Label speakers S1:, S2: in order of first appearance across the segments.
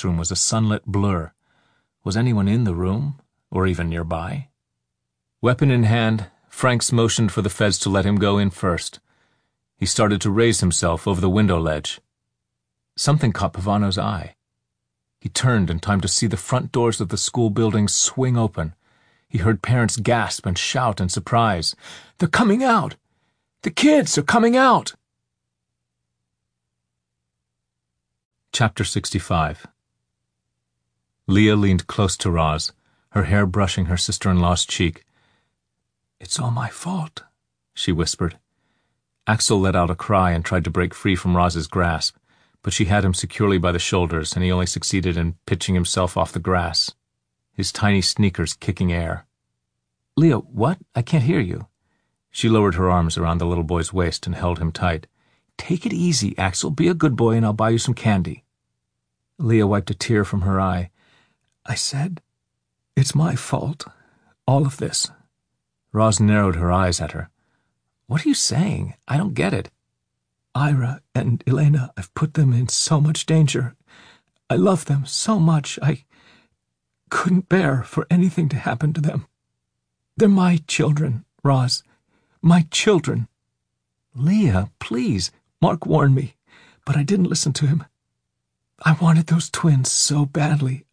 S1: guest room was a sunlit blur. Was anyone in the room, or even nearby? Weapon in hand, Franks motioned for the feds to let him go in first. He started to raise himself over the window ledge. Something caught Pavano's eye. He turned in time to see the front doors of the school building swing open. He heard parents gasp and shout in surprise. "They're coming out! The kids are coming out!" Chapter 65. Leah leaned close to Roz, her hair brushing her sister-in-law's cheek. "It's all my fault," she whispered. Axel let out a cry and tried to break free from Roz's grasp, but she had him securely by the shoulders, and he only succeeded in pitching himself off the grass, his tiny sneakers kicking air. "Leah, what? I can't hear you." She lowered her arms around the little boy's waist and held him tight. "Take it easy, Axel. Be a good boy and I'll buy you some candy." Leah wiped a tear from her eye. "I said, it's my fault. All of this." Roz narrowed her eyes at her. "What are you saying? I don't get it." "Ira and Elena, I've put them in so much danger. I love them so much. I couldn't bear for anything to happen to them. They're my children, Roz. My children." "Leah, please." "Mark warned me, but I didn't listen to him. I wanted those twins so badly.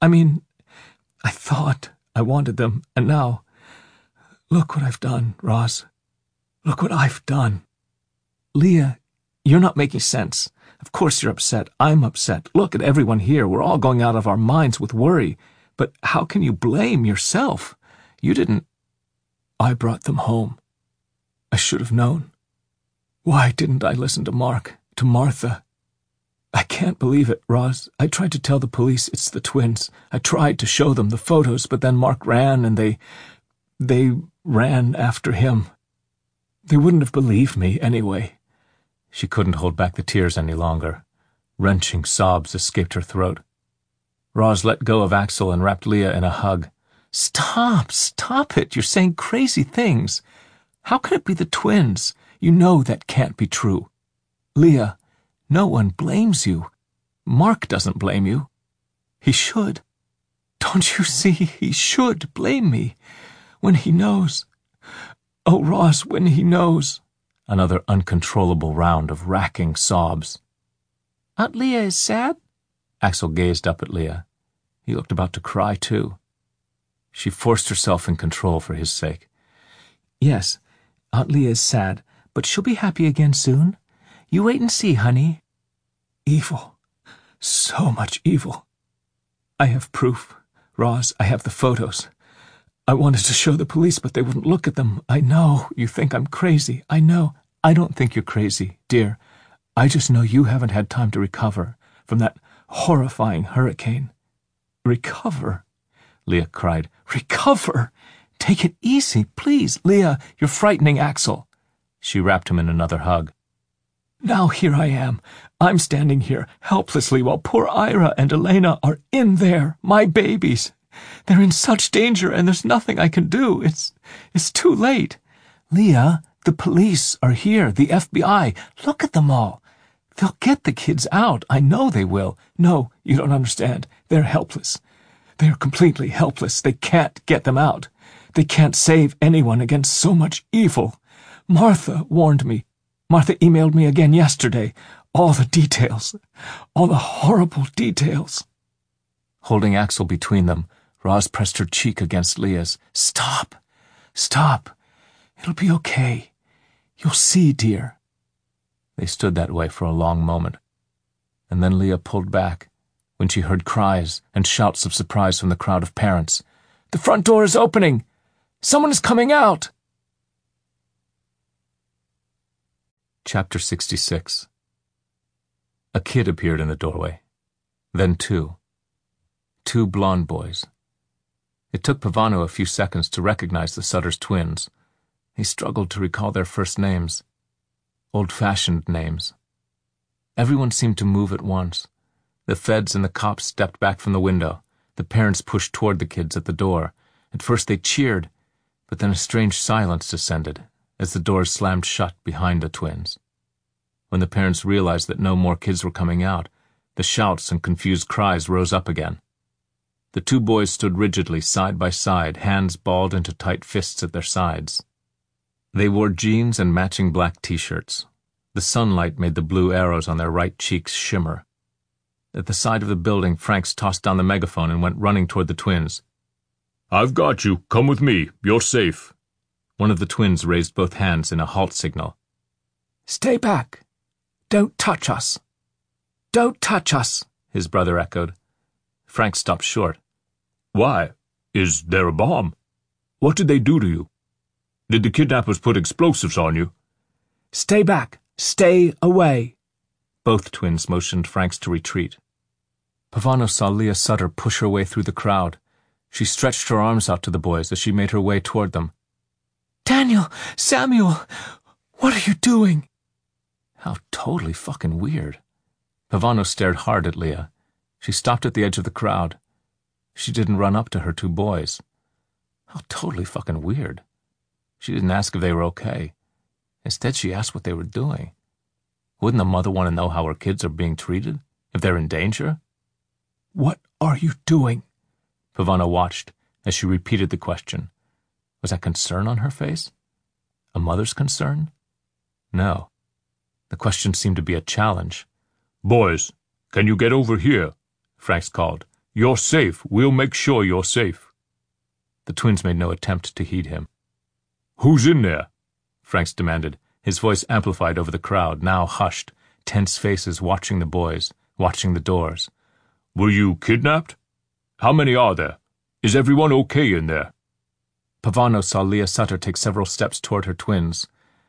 S1: I thought I wanted them, and now, look what I've done, Roz. Look what I've done." "Leah, you're not making sense. Of course you're upset. I'm upset. Look at everyone here. We're all going out of our minds with worry. But how can you blame yourself? You didn't—" "I brought them home. I should have known. Why didn't I listen to Mark, to Martha? I can't believe it, Roz. I tried to tell the police it's the twins. I tried to show them the photos, but then Mark ran and they ran after him. They wouldn't have believed me anyway." She couldn't hold back the tears any longer. Wrenching sobs escaped her throat. Roz let go of Axel and wrapped Leah in a hug. Stop it. You're saying crazy things. How can it be the twins? You know that can't be true. Leah, no one blames you. Mark doesn't blame you. He should. Don't you see? He should blame me. When he knows. Oh, Roz, when he knows." Another uncontrollable round of racking sobs. "Aunt Leah is sad?" Axel gazed up at Leah. He looked about to cry, too. She forced herself in control for his sake. "Yes, Aunt Leah is sad, but she'll be happy again soon. You wait and see, honey." "Evil. So much evil. I have proof, Roz. I have the photos. I wanted to show the police, but they wouldn't look at them. I know you think I'm crazy. I know. I don't think you're crazy, dear. I just know you haven't had time to recover from that horrifying hurricane." "Recover?" Leah cried. "Recover? Take it easy, please. Leah, you're frightening Axel." She wrapped him in another hug. "Now here I am. I'm standing here helplessly while poor Ira and Elena are in there, my babies. They're in such danger and there's nothing I can do. It's too late. Leah, the police are here, the FBI. Look at them all. They'll get the kids out. I know they will. No, you don't understand. They're helpless. They're completely helpless. They can't get them out. They can't save anyone against so much evil. Martha warned me. Martha emailed me again yesterday. All the details. All the horrible details." Holding Axel between them, Roz pressed her cheek against Leah's. Stop. It'll be okay. You'll see, dear." They stood that way for a long moment, and then Leah pulled back when she heard cries and shouts of surprise from the crowd of parents. "The front door is opening! Someone is coming out!" Chapter 66. A kid appeared in the doorway. Then two blonde boys. It took Pavano a few seconds to recognize the Sutters twins. He struggled to recall their first names. Old-fashioned names. Everyone seemed to move at once. The feds and the cops stepped back from the window. The parents pushed toward the kids at the door. At first they cheered, but then a strange silence descended as the doors slammed shut behind the twins. When the parents realized that no more kids were coming out, The shouts and confused cries rose up again. The two boys stood rigidly side by side, hands balled into tight fists at their sides. They wore jeans and matching black t-shirts. The sunlight made the blue arrows on their right cheeks shimmer. At the side of the building, Franks tossed down the megaphone and went running toward the twins. "I've got you. Come with me. You're safe." One of the twins raised both hands in a halt signal.
S2: "Stay back. Don't touch us. Don't touch us," his brother echoed.
S1: Franks stopped short. "Why? Is there a bomb? What did they do to you? Did the kidnappers put explosives on you?"
S2: "Stay back. Stay away."
S1: Both twins motioned Franks to retreat. Pavano saw Leah Sutter push her way through the crowd. She stretched her arms out to the boys as she made her way toward them.
S2: "Daniel! Samuel! What are you doing?"
S1: How totally fucking weird. Pavano stared hard at Leah. She stopped at the edge of the crowd. She didn't run up to her two boys. How totally fucking weird. She didn't ask if they were okay. Instead, she asked what they were doing. Wouldn't the mother want to know how her kids are being treated? If they're in danger?
S2: "What are you doing?"
S1: Pavano watched as she repeated the question. Was that concern on her face? A mother's concern? No. The question seemed to be a challenge. "Boys, can you get over here?" Franks called. "You're safe. We'll make sure you're safe." The twins made no attempt to heed him. "Who's in there?" Franks demanded, his voice amplified over the crowd, now hushed, tense faces watching the boys, watching the doors. "Were you kidnapped? How many are there? Is everyone okay in there?" Pavano saw Leah Sutter take several steps toward her twins.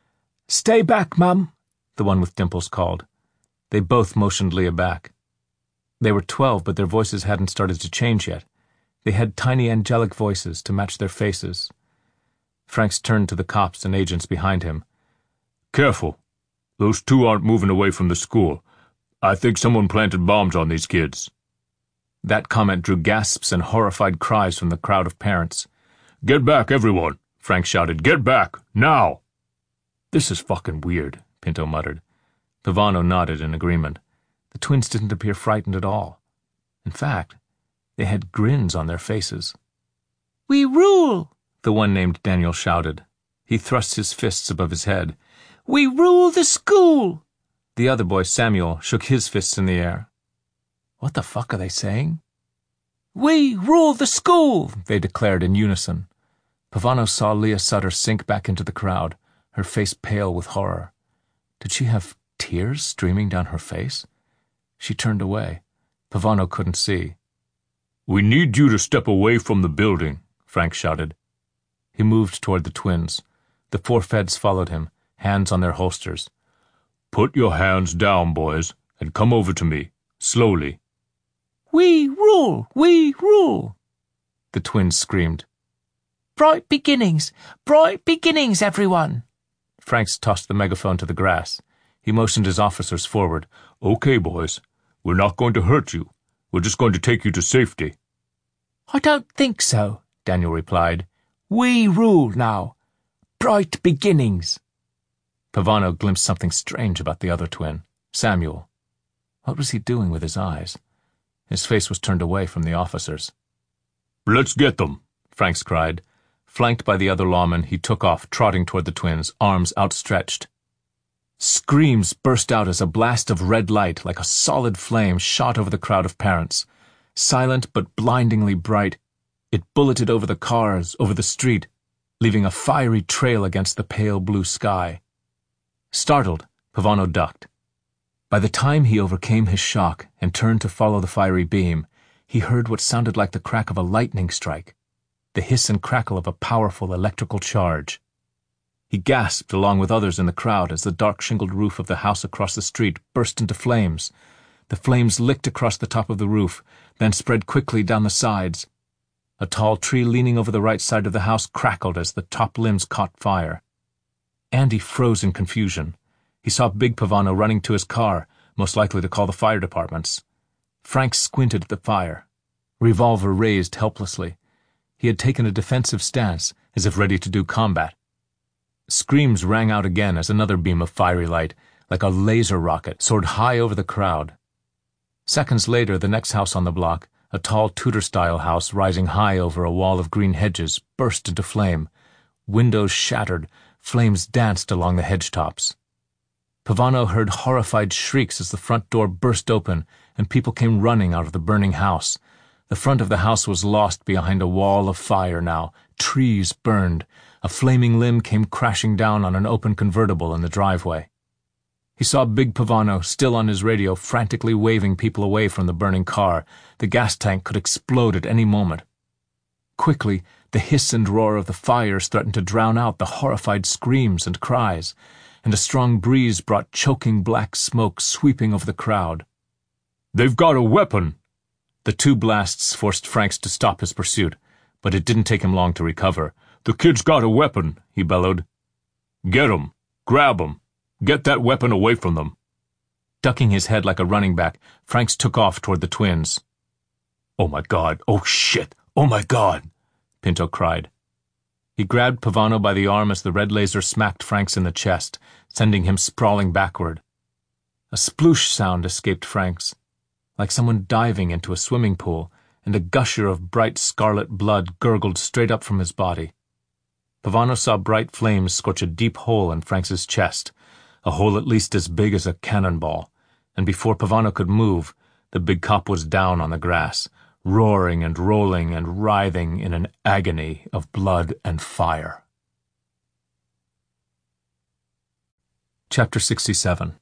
S2: "Stay back, Mum,"
S1: the one with dimples called. They both motioned Leah back. They were 12, but their voices hadn't started to change yet. They had tiny angelic voices to match their faces. Franks turned to the cops and agents behind him. "Careful. Those two aren't moving away from the school. I think someone planted bombs on these kids." That comment drew gasps and horrified cries from the crowd of parents. "Get back, everyone!" Frank shouted. "Get back! Now!" "This is fucking weird," Pinto muttered. Pavano nodded in agreement. The twins didn't appear frightened at all. In fact, they had grins on their faces.
S2: "We rule!"
S1: the one named Daniel shouted. He thrust his fists above his head.
S2: "We rule the school!"
S1: The other boy, Samuel, shook his fists in the air. What the fuck are they saying?
S2: "We rule the school!"
S1: they declared in unison. Pavano saw Leah Sutter sink back into the crowd, her face pale with horror. Did she have tears streaming down her face? She turned away. Pavano couldn't see. "We need you to step away from the building," Frank shouted. He moved toward the twins. The four feds followed him, hands on their holsters. "Put your hands down, boys, and come over to me, slowly."
S2: "We rule! We rule!"
S1: the twins screamed.
S2: Bright beginnings, everyone!"
S1: Franks tossed the megaphone to the grass. He motioned his officers forward. "Okay, boys. We're not going to hurt you. We're just going to take you to safety."
S2: "I don't think so," Daniel replied. "We rule now. Bright beginnings."
S1: Pavano glimpsed something strange about the other twin, Samuel. What was he doing with his eyes? His face was turned away from the officers. "Let's get them," Franks cried. Flanked by the other lawmen, he took off, trotting toward the twins, arms outstretched. Screams burst out as a blast of red light, like a solid flame, shot over the crowd of parents. Silent but blindingly bright, it bulleted over the cars, over the street, leaving a fiery trail against the pale blue sky. Startled, Pavano ducked. By the time he overcame his shock and turned to follow the fiery beam, he heard what sounded like the crack of a lightning strike, the hiss and crackle of a powerful electrical charge. He gasped along with others in the crowd as the dark shingled roof of the house across the street burst into flames. The flames licked across the top of the roof, then spread quickly down the sides. A tall tree leaning over the right side of the house crackled as the top limbs caught fire. Andy froze in confusion. He saw Big Pavano running to his car, most likely to call the fire departments. Frank squinted at the fire, revolver raised helplessly. He had taken a defensive stance, as if ready to do combat. Screams rang out again as another beam of fiery light, like a laser rocket, soared high over the crowd. Seconds later, the next house on the block, a tall Tudor-style house rising high over a wall of green hedges, burst into flame. Windows shattered, flames danced along the hedge tops. Pavano heard horrified shrieks as the front door burst open and people came running out of the burning house. The front of the house was lost behind a wall of fire now. Trees burned. A flaming limb came crashing down on an open convertible in the driveway. He saw Big Pavano, still on his radio, frantically waving people away from the burning car. The gas tank could explode at any moment. Quickly, the hiss and roar of the fires threatened to drown out the horrified screams and cries, and a strong breeze brought choking black smoke sweeping over the crowd. "They've got a weapon!" The two blasts forced Franks to stop his pursuit, but it didn't take him long to recover. "The kid's got a weapon," he bellowed. "Get 'em! Grab 'em! Get that weapon away from them!" Ducking his head like a running back, Franks took off toward the twins. "Oh my God! Oh shit! Oh my God!" Pinto cried. He grabbed Pavano by the arm as the red laser smacked Franks in the chest, sending him sprawling backward. A sploosh sound escaped Franks, like someone diving into a swimming pool, and a gusher of bright scarlet blood gurgled straight up from his body. Pavano saw bright flames scorch a deep hole in Franks's chest, a hole at least as big as a cannonball, and before Pavano could move, the big cop was down on the grass, roaring and rolling and writhing in an agony of blood and fire. Chapter 67.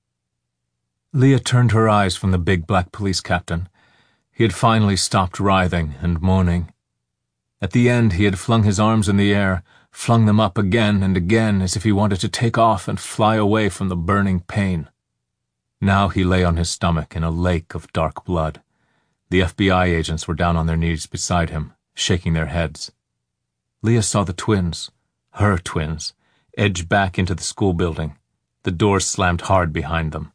S1: Leah turned her eyes from the big black police captain. He had finally stopped writhing and moaning. At the end, he had flung his arms in the air, flung them up again and again as if he wanted to take off and fly away from the burning pain. Now he lay on his stomach in a lake of dark blood. The FBI agents were down on their knees beside him, shaking their heads. Leah saw the twins, her twins, edge back into the school building. The doors slammed hard behind them.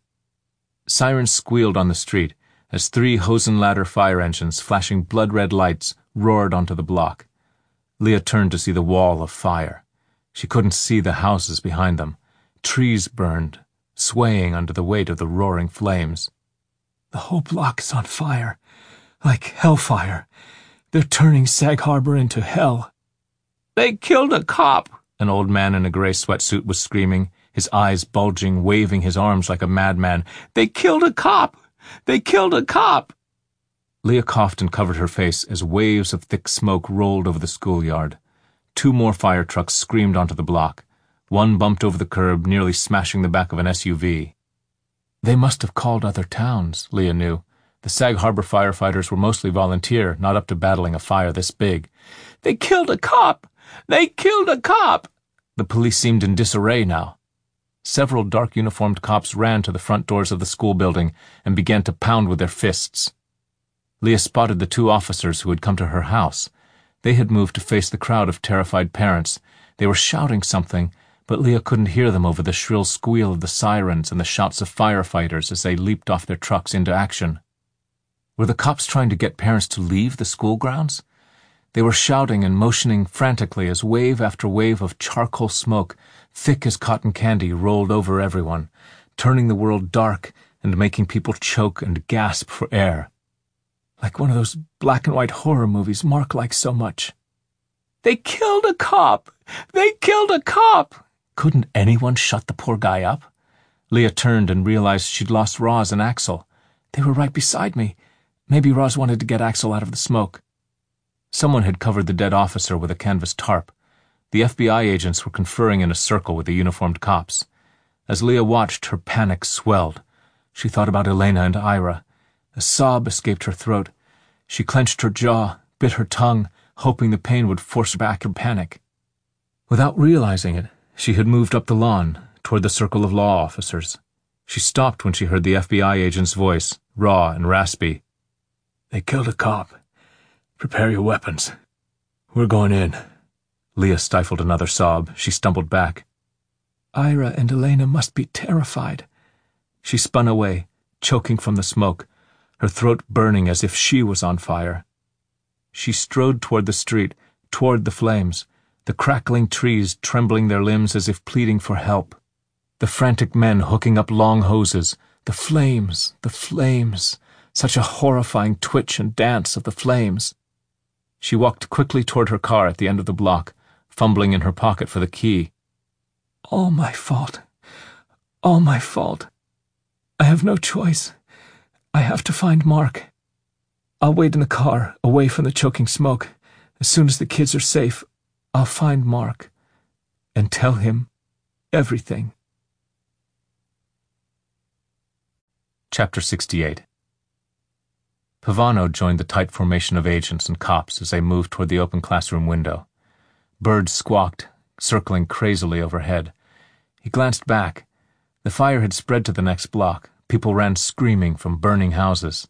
S1: Sirens squealed on the street as 3 Hosenladder fire engines flashing blood-red lights roared onto the block. Leah turned to see the wall of fire. She couldn't see the houses behind them. Trees burned, swaying under the weight of the roaring flames. "The whole block is on fire, like hellfire. They're turning Sag Harbor into hell." "They killed a cop," an old man in a gray sweatsuit was screaming, his eyes bulging, waving his arms like a madman. "They killed a cop! They killed a cop!" Leah coughed and covered her face as waves of thick smoke rolled over the schoolyard. 2 more fire trucks screamed onto the block. One bumped over the curb, nearly smashing the back of an SUV. They must have called other towns, Leah knew. The Sag Harbor firefighters were mostly volunteer, not up to battling a fire this big. "They killed a cop! They killed a cop!" The police seemed in disarray now. Several dark-uniformed cops ran to the front doors of the school building and began to pound with their fists. Leah spotted the 2 officers who had come to her house. They had moved to face the crowd of terrified parents. They were shouting something, but Leah couldn't hear them over the shrill squeal of the sirens and the shouts of firefighters as they leaped off their trucks into action. Were the cops trying to get parents to leave the school grounds? They were shouting and motioning frantically as wave after wave of charcoal smoke, thick as cotton candy, rolled over everyone, turning the world dark and making people choke and gasp for air. Like one of those black and white horror movies Mark likes so much. "They killed a cop! They killed a cop!" Couldn't anyone shut the poor guy up? Leah turned and realized she'd lost Roz and Axel. They were right beside me. Maybe Roz wanted to get Axel out of the smoke. Someone had covered the dead officer with a canvas tarp. The FBI agents were conferring in a circle with the uniformed cops. As Leah watched, her panic swelled. She thought about Elena and Ira. A sob escaped her throat. She clenched her jaw, bit her tongue, hoping the pain would force back her panic. Without realizing it, she had moved up the lawn, toward the circle of law officers. She stopped when she heard the FBI agent's voice, raw and raspy. "They killed a cop. Prepare your weapons. We're going in." Leah stifled another sob. She stumbled back. Ira and Elena must be terrified. She spun away, choking from the smoke, her throat burning as if she was on fire. She strode toward the street, toward the flames, the crackling trees trembling their limbs as if pleading for help. The frantic men hooking up long hoses, the flames,
S2: such a horrifying twitch and dance of the flames. She walked quickly toward her car at the end of the block, fumbling in her pocket for the key. All my fault. All my fault. I have no choice. I have to find Mark. I'll wait in the car, away from the choking smoke. As soon as the kids are safe, I'll find Mark and tell him everything.
S1: Chapter 68. Pavano joined the tight formation of agents and cops as they moved toward the open classroom window. Birds squawked, circling crazily overhead. He glanced back. The fire had spread to the next block. People ran screaming from burning houses.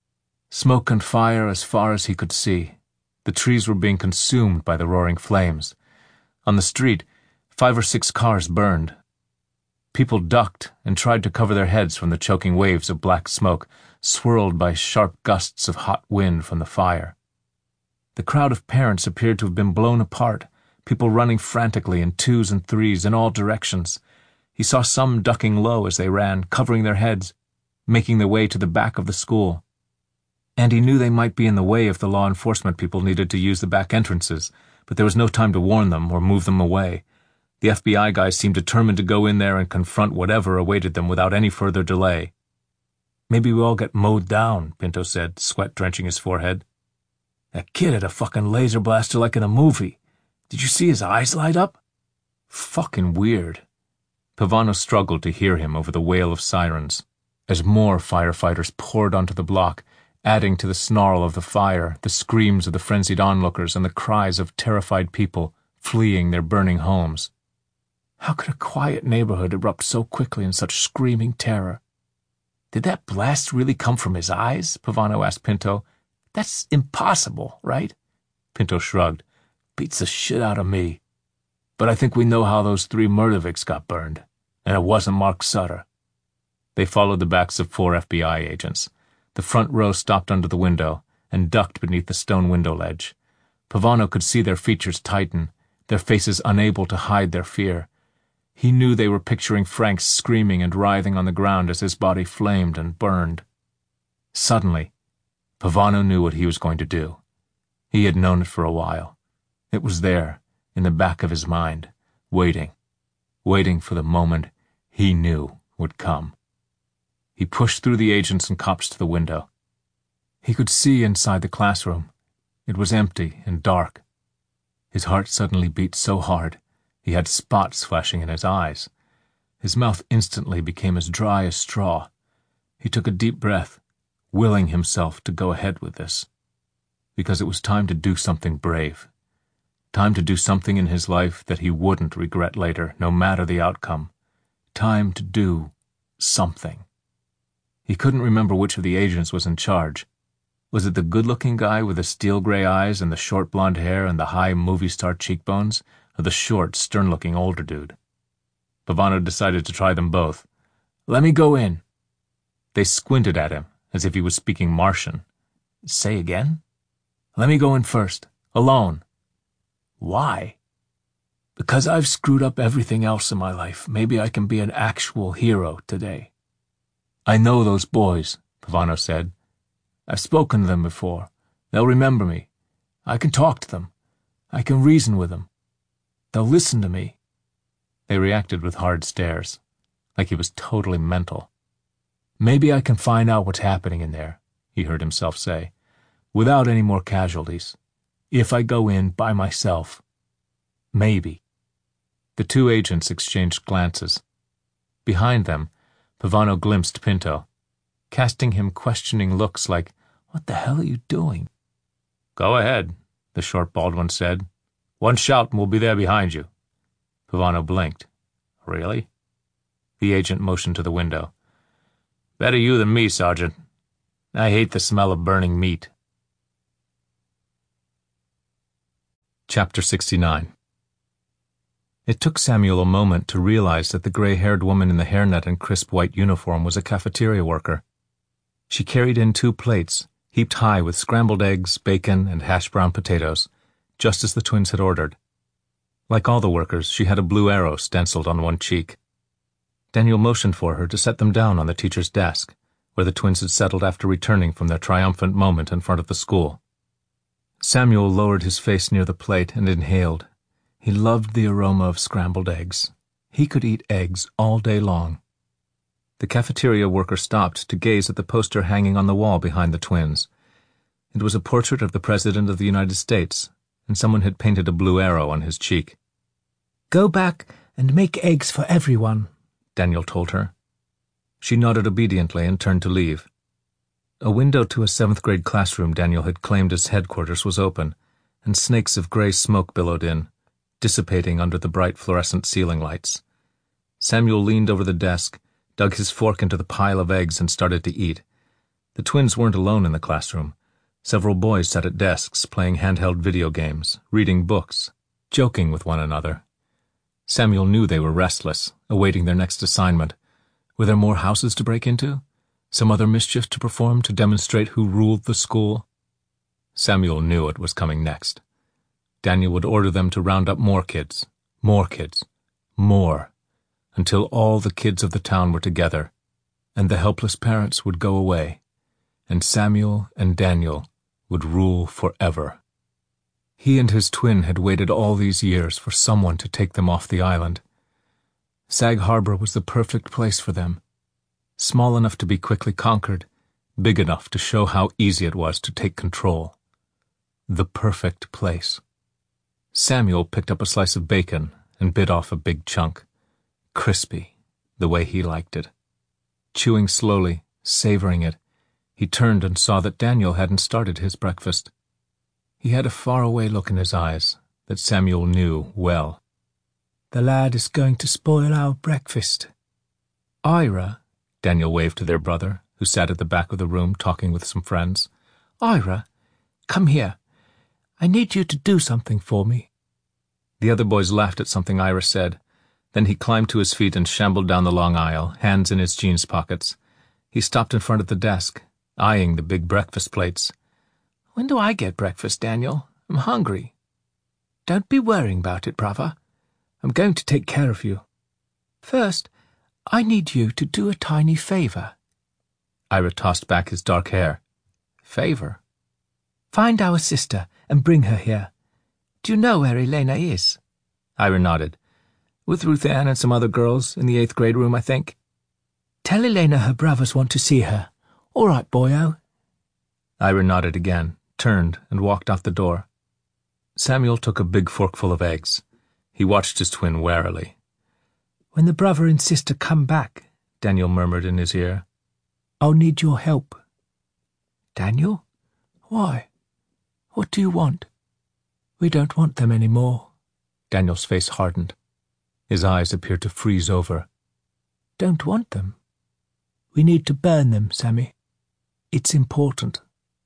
S1: Smoke and fire as far as he could see. The trees were being consumed by the roaring flames. On the street, 5 or 6 cars burned. People ducked and tried to cover their heads from the choking waves of black smoke, swirled by sharp gusts of hot wind from the fire. The crowd of parents appeared to have been blown apart, people running frantically in 2s and 3s in all directions. He saw some ducking low as they ran, covering their heads, making their way to the back of the school. And he knew they might be in the way if the law enforcement people needed to use the back entrances, but there was no time to warn them or move them away. The FBI guys seemed determined to go in there and confront whatever awaited them without any further delay. Maybe we all get mowed down, Pinto said, sweat drenching his forehead. That kid had a fucking laser blaster like in a movie. Did you see his eyes light up? Fucking weird. Pavano struggled to hear him over the wail of sirens, as more firefighters poured onto the block, adding to the snarl of the fire, the screams of the frenzied onlookers and the cries of terrified people fleeing their burning homes. How could a quiet neighborhood erupt so quickly in such screaming terror? Did that blast really come from his eyes? Pavano asked Pinto. That's impossible, right? Pinto shrugged. Beats the shit out of me. But I think we know how those 3 Murdovics got burned, and it wasn't Mark Sutter. They followed the backs of 4 FBI agents. The front row stopped under the window and ducked beneath the stone window ledge. Pavano could see their features tighten, their faces unable to hide their fear. He knew they were picturing Frank screaming and writhing on the ground as his body flamed and burned. Suddenly, Pavano knew what he was going to do. He had known it for a while. It was there, in the back of his mind, waiting for the moment he knew would come. He pushed through the agents and cops to the window. He could see inside the classroom. It was empty and dark. His heart suddenly beat so hard, he had spots flashing in his eyes. His mouth instantly became as dry as straw. He took a deep breath, willing himself to go ahead with this. Because it was time to do something brave. Time to do something in his life that he wouldn't regret later, no matter the outcome. Time to do something. He couldn't remember which of the agents was in charge. Was it the good-looking guy with the steel-gray eyes and the short blonde hair and the high movie-star cheekbones, or the short, stern-looking older dude? Pavano decided to try them both. Let me go in. They squinted at him, as if he was speaking Martian. Say again? Let me go in first, alone. Why? Because I've screwed up everything else in my life. Maybe I can be an actual hero today. I know those boys, Pavano said. I've spoken to them before. They'll remember me. I can talk to them. I can reason with them. They'll listen to me. They reacted with hard stares, like he was totally mental. Maybe I can find out what's happening in there, he heard himself say, without any more casualties. If I go in by myself. Maybe. The 2 agents exchanged glances. Behind them, Pavano glimpsed Pinto, casting him questioning looks like, What the hell are you doing? Go ahead, the short bald one said. One shout and we'll be there behind you. Pavano blinked. Really? The agent motioned to the window. Better you than me, Sergeant. I hate the smell of burning meat. Chapter 69. It took Samuel a moment to realize that the gray-haired woman in the hairnet and crisp white uniform was a cafeteria worker. She carried in 2 plates, heaped high with scrambled eggs, bacon, and hash-brown potatoes, just as the twins had ordered. Like all the workers, she had a blue arrow stenciled on one cheek. Daniel motioned for her to set them down on the teacher's desk, where the twins had settled after returning from their triumphant moment in front of the school. Samuel lowered his face near the plate and inhaled. He loved the aroma of scrambled eggs. He could eat eggs all day long. The cafeteria worker stopped to gaze at the poster hanging on the wall behind the twins. It was a portrait of the President of the United States, and someone had painted a blue arrow on his cheek.
S3: "Go back and make eggs for everyone,"
S1: Daniel told her. She nodded obediently and turned to leave. A window to a 7th-grade classroom Daniel had claimed as headquarters was open, and snakes of gray smoke billowed in, dissipating under the bright fluorescent ceiling lights. Samuel leaned over the desk, dug his fork into the pile of eggs, and started to eat. The twins weren't alone in the classroom. Several boys sat at desks playing handheld video games, reading books, joking with one another. Samuel knew they were restless, awaiting their next assignment. Were there more houses to break into? Some other mischief to perform to demonstrate who ruled the school? Samuel knew it was coming next. Daniel would order them to round up more kids, more, until all the kids of the town were together, and the helpless parents would go away, and Samuel and Daniel would rule forever. He and his twin had waited all these years for someone to take them off the island. Sag Harbor was the perfect place for them. Small enough to be quickly conquered, big enough to show how easy it was to take control. The perfect place. Samuel picked up a slice of bacon and bit off a big chunk. Crispy, the way he liked it. Chewing slowly, savoring it, he turned and saw that Daniel hadn't started his breakfast. He had a faraway look in his eyes that Samuel knew well.
S3: "The lad is going to spoil our breakfast."
S1: "Ira," Daniel waved to their brother, who sat at the back of the room talking with some friends.
S3: "Ira, come here. I need you to do something for me."
S1: The other boys laughed at something Ira said. Then he climbed to his feet and shambled down the long aisle, hands in his jeans pockets. He stopped in front of the desk, eyeing the big breakfast plates.
S3: "When do I get breakfast, Daniel? I'm hungry." "Don't be worrying about it, brother. I'm going to take care of you. First, I need you to do a tiny favor."
S1: Ira tossed back his dark hair. "Favor?"
S3: "Find our sister and bring her here. Do you know where Elena is?"
S1: Ira nodded.
S3: "With Ruth Ann and some other girls in the 8th grade room, I think. Tell Elena her brothers want to see her. All right, boyo."
S1: Ira nodded again, turned, and walked out the door. Samuel took a big forkful of eggs. He watched his twin warily.
S3: "When the brother and sister come back," Daniel murmured in his ear, "I'll need your help." "Daniel? Why? What do you want?" "We don't want them any more."
S1: Daniel's face hardened. His eyes appeared to freeze over.
S3: "Don't want them? We need to burn them, Sammy. It's important."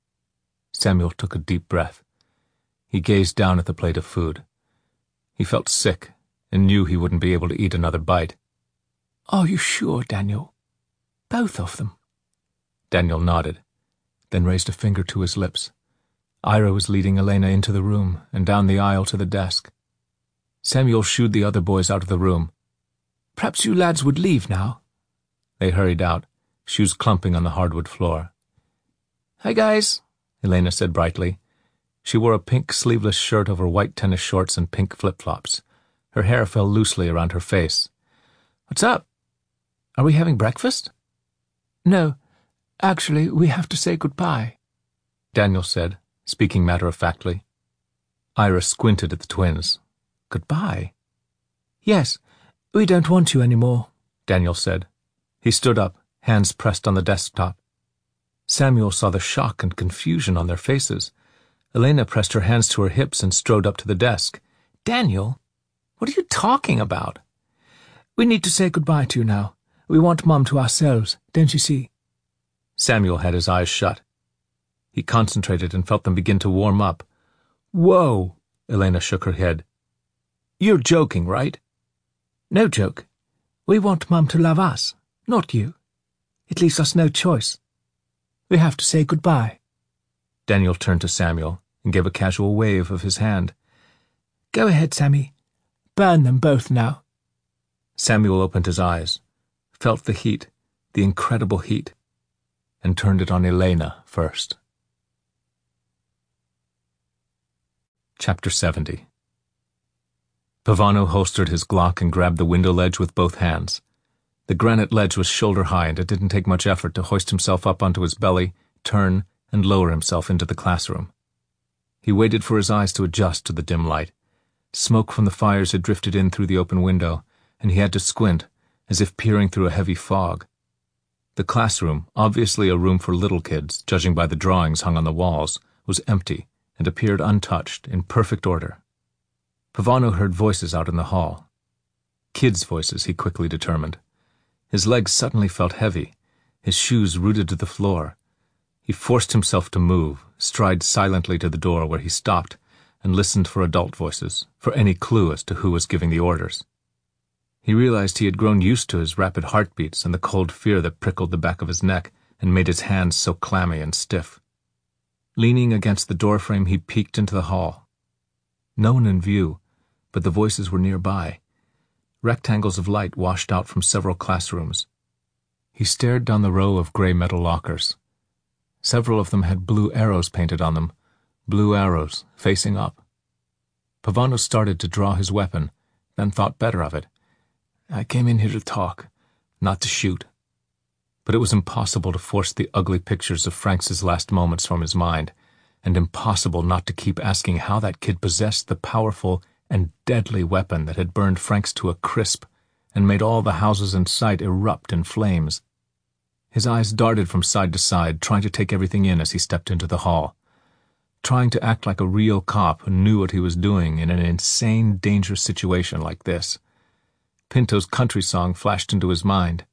S1: Samuel took a deep breath. He gazed down at the plate of food. He felt sick and knew he wouldn't be able to eat another bite.
S3: "Are you sure, Daniel? Both of them?"
S1: Daniel nodded, then raised a finger to his lips. Ira was leading Elena into the room and down the aisle to the desk. Samuel shooed the other boys out of the room.
S3: "Perhaps you lads would leave now."
S1: They hurried out, shoes clumping on the hardwood floor.
S3: "Hey, guys,"
S1: Elena said brightly. She wore a pink sleeveless shirt over white tennis shorts and pink flip-flops. Her hair fell loosely around her face.
S3: "What's up? Are we having breakfast?" "No, actually, we have to say goodbye,"
S1: Daniel said, speaking matter-of-factly. Ira squinted at the twins. "Goodbye?"
S3: "Yes, we don't want you anymore,"
S1: Daniel said. He stood up, hands pressed on the desktop. Samuel saw the shock and confusion on their faces. Elena pressed her hands to her hips and strode up to the desk.
S3: "Daniel, what are you talking about?" "We need to say goodbye to you now. We want Mum to ourselves, don't you see?"
S1: Samuel had his eyes shut. He concentrated and felt them begin to warm up. "Whoa!" Elena shook her head. "You're joking, right?"
S3: "No joke. We want Mum to love us, not you. It leaves us no choice. We have to say goodbye."
S1: Daniel turned to Samuel and gave a casual wave of his hand.
S3: "Go ahead, Sammy. Burn them both now."
S1: Samuel opened his eyes, felt the heat, the incredible heat. and turned it on Elena first. Chapter 70. Pavano holstered his Glock and grabbed the window ledge with both hands. The granite ledge was shoulder high, and it didn't take much effort to hoist himself up onto his belly, turn, and lower himself into the classroom. He waited for his eyes to adjust to the dim light. Smoke from the fires had drifted in through the open window, and he had to squint, as if peering through a heavy fog. The classroom, obviously a room for little kids, judging by the drawings hung on the walls, was empty and appeared untouched, in perfect order. Pavano heard voices out in the hall. Kids' voices, he quickly determined. His legs suddenly felt heavy, his shoes rooted to the floor. He forced himself to move, stride silently to the door where he stopped, and listened for adult voices, for any clue as to who was giving the orders. He realized he had grown used to his rapid heartbeats and the cold fear that prickled the back of his neck and made his hands so clammy and stiff. Leaning against the doorframe, he peeked into the hall. No one in view, but the voices were nearby. Rectangles of light washed out from several classrooms. He stared down the row of gray metal lockers. Several of them had blue arrows painted on them, blue arrows facing up. Pavano started to draw his weapon, then thought better of it. I came in here to talk, not to shoot. But it was impossible to force the ugly pictures of Franks' last moments from his mind, and impossible not to keep asking how that kid possessed the powerful and deadly weapon that had burned Franks to a crisp and made all the houses in sight erupt in flames. His eyes darted from side to side, trying to take everything in as he stepped into the hall, trying to act like a real cop who knew what he was doing in an insane, dangerous situation like this. Pinto's country song flashed into his mind.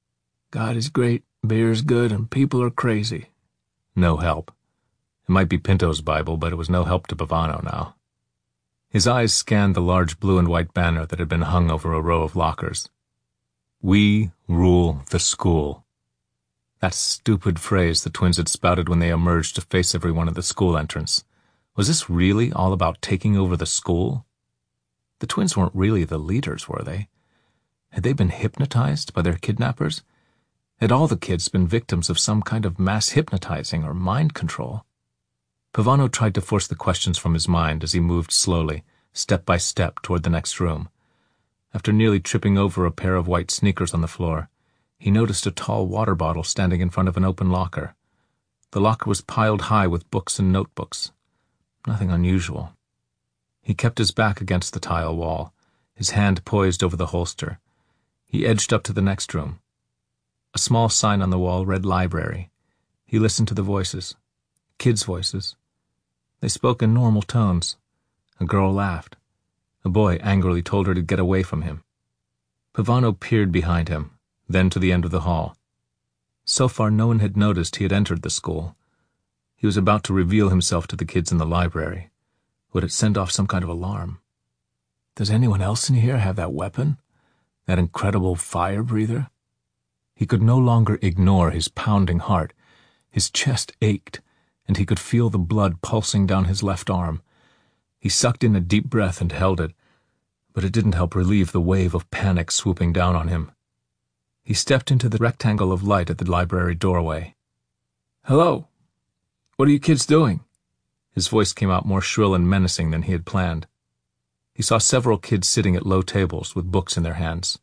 S1: God is great, beer is good, and people are crazy. No help. It might be Pinto's Bible, but it was no help to Pavano now. His eyes scanned the large blue and white banner that had been hung over a row of lockers. We rule the school. That stupid phrase the twins had spouted when they emerged to face everyone at the school entrance. Was this really all about taking over the school? The twins weren't really the leaders, were they? Had they been hypnotized by their kidnappers? Had all the kids been victims of some kind of mass hypnotizing or mind control? Pavano tried to force the questions from his mind as he moved slowly, step by step, toward the next room. After nearly tripping over a pair of white sneakers on the floor, he noticed a tall water bottle standing in front of an open locker. The locker was piled high with books and notebooks. Nothing unusual. He kept his back against the tile wall, his hand poised over the holster. He edged up to the next room. A small sign on the wall read library. He listened to the voices. Kids' voices. They spoke in normal tones. A girl laughed. A boy angrily told her to get away from him. Pavano peered behind him, then to the end of the hall. So far no one had noticed he had entered the school. He was about to reveal himself to the kids in the library. Would it send off some kind of alarm? Does anyone else in here have that weapon? That incredible fire breather? He could no longer ignore his pounding heart. His chest ached, and he could feel the blood pulsing down his left arm. He sucked in a deep breath and held it, but it didn't help relieve the wave of panic swooping down on him. He stepped into the rectangle of light at the library doorway. Hello. What are you kids doing? His voice came out more shrill and menacing than he had planned. He saw several kids sitting at low tables with books in their hands.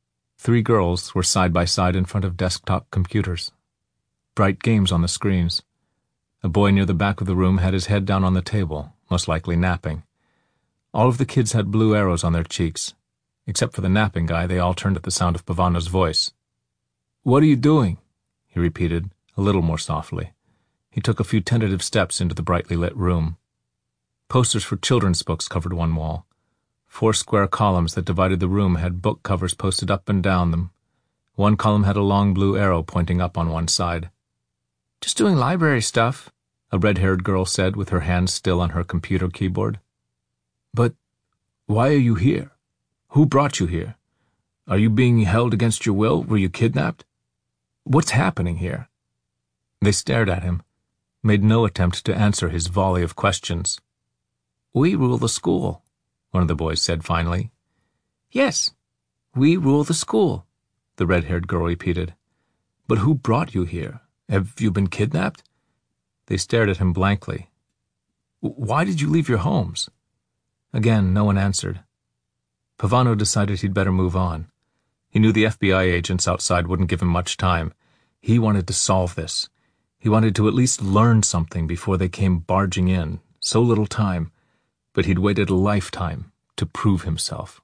S1: 3 girls were side by side in front of desktop computers. Bright games on the screens. A boy near the back of the room had his head down on the table, most likely napping. All of the kids had blue arrows on their cheeks. Except for the napping guy, they all turned at the sound of Pavano's voice. What are you doing? He repeated, a little more softly. He took a few tentative steps into the brightly lit room. Posters for children's books covered one wall. 4 square columns that divided the room had book covers posted up and down them. One column had a long blue arrow pointing up on one side. Just doing library stuff, a red-haired girl said with her hands still on her computer keyboard. But why are you here? Who brought you here? Are you being held against your will? Were you kidnapped? What's happening here? They stared at him, made no attempt to answer his volley of questions. We rule the school, one of the boys said finally. Yes, we rule the school, the red-haired girl repeated. But who brought you here?
S2: Have you been kidnapped?" They stared at him blankly. "Why did you leave your homes?" Again, no one answered. Pavano decided he'd better move on. He knew the FBI agents outside wouldn't give him much time. He wanted to solve this. He wanted to at least learn something before they came barging in. So little time, but he'd waited a lifetime to prove himself.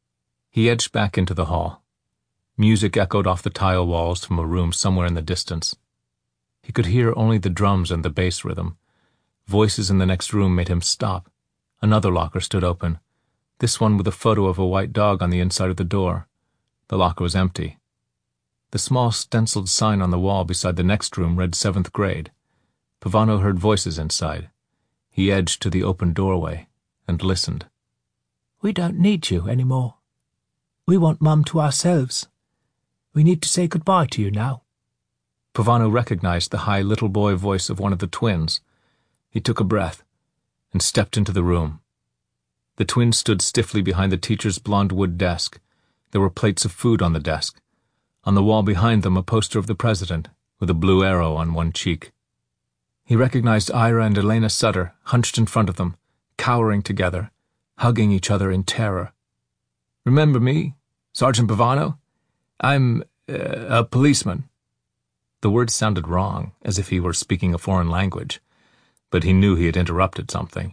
S2: He edged back into the hall. Music echoed off the tile walls from a room somewhere in the distance. He could hear only the drums and the bass rhythm. Voices in the next room made him stop. Another locker stood open, this one with a photo of a white dog on the inside of the door. The locker was empty. The small stenciled sign on the wall beside the next room read 7th grade. Pavano heard voices inside. He edged to the open doorway and listened.
S3: "We don't need you anymore. We want Mum to ourselves. We need to say goodbye to you now."
S2: Pavano recognized the high little boy voice of one of the twins. He took a breath and stepped into the room. The twins stood stiffly behind the teacher's blonde wood desk. There were plates of food on the desk. On the wall behind them, a poster of the president, with a blue arrow on one cheek. He recognized Ira and Elena Sutter, hunched in front of them, cowering together, hugging each other in terror. "Remember me, Sergeant Pavano? I'm a policeman." The words sounded wrong, as if he were speaking a foreign language, but he knew he had interrupted something.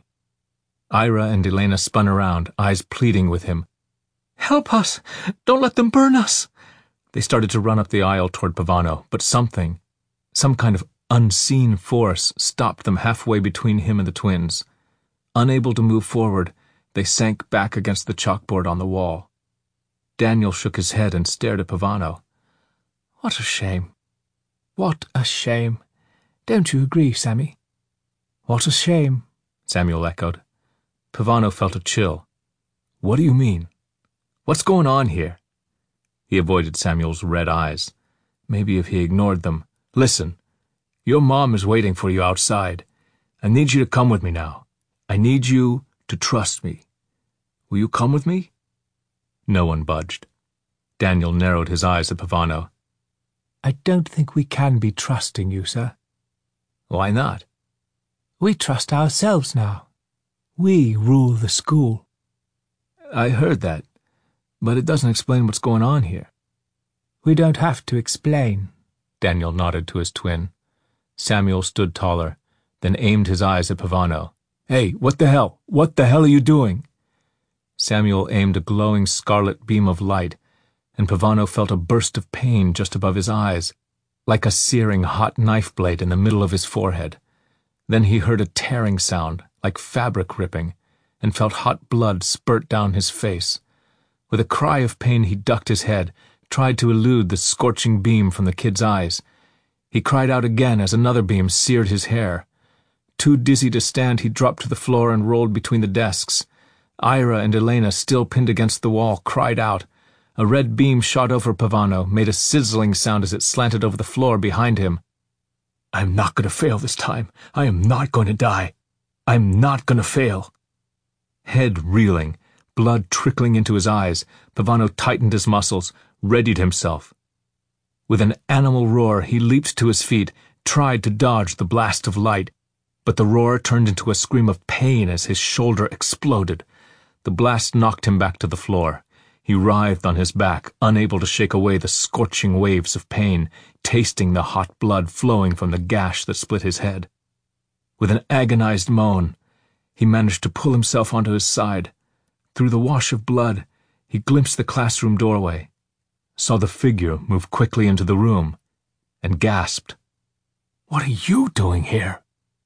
S2: Ira and Elena spun around, eyes pleading with him. "Help us! Don't let them burn us!" They started to run up the aisle toward Pavano, but something, some kind of unseen force, stopped them halfway between him and the twins. Unable to move forward, they sank back against the chalkboard on the wall. Daniel shook his head and stared at Pavano.
S3: "What a shame. What a shame. Don't you agree, Sammy?"
S2: "What a shame," Samuel echoed. Pavano felt a chill. "What do you mean? What's going on here?" He avoided Samuel's red eyes. Maybe if he ignored them. "Listen, your mom is waiting for you outside. I need you to come with me now. I need you to trust me. Will you come with me?" No one budged. Daniel narrowed his eyes at Pavano.
S3: "I don't think we can be trusting you, sir."
S2: "Why not?"
S3: "We trust ourselves now. We rule the school."
S2: "I heard that, but it doesn't explain what's going on here."
S3: "We don't have to explain."
S2: Daniel nodded to his twin. Samuel stood taller, then aimed his eyes at Pavano. "Hey, what the hell? What the hell are you doing?" Samuel aimed a glowing scarlet beam of light, and Pavano felt a burst of pain just above his eyes, like a searing hot knife blade in the middle of his forehead. Then he heard a tearing sound, like fabric ripping, and felt hot blood spurt down his face. With a cry of pain, he ducked his head, tried to elude the scorching beam from the kid's eyes. He cried out again as another beam seared his hair. Too dizzy to stand, he dropped to the floor and rolled between the desks. Ira and Elena, still pinned against the wall, cried out. A red beam shot over Pavano, made a sizzling sound as it slanted over the floor behind him. "I'm not going to fail this time. I am not going to die. I'm not going to fail." Head reeling, blood trickling into his eyes, Pavano tightened his muscles, readied himself. With an animal roar, he leaped to his feet, tried to dodge the blast of light, but the roar turned into a scream of pain as his shoulder exploded. The blast knocked him back to the floor. He writhed on his back, unable to shake away the scorching waves of pain, tasting the hot blood flowing from the gash that split his head. With an agonized moan, he managed to pull himself onto his side. Through the wash of blood, he glimpsed the classroom doorway, saw the figure move quickly into the room, and gasped, "What are you doing here?"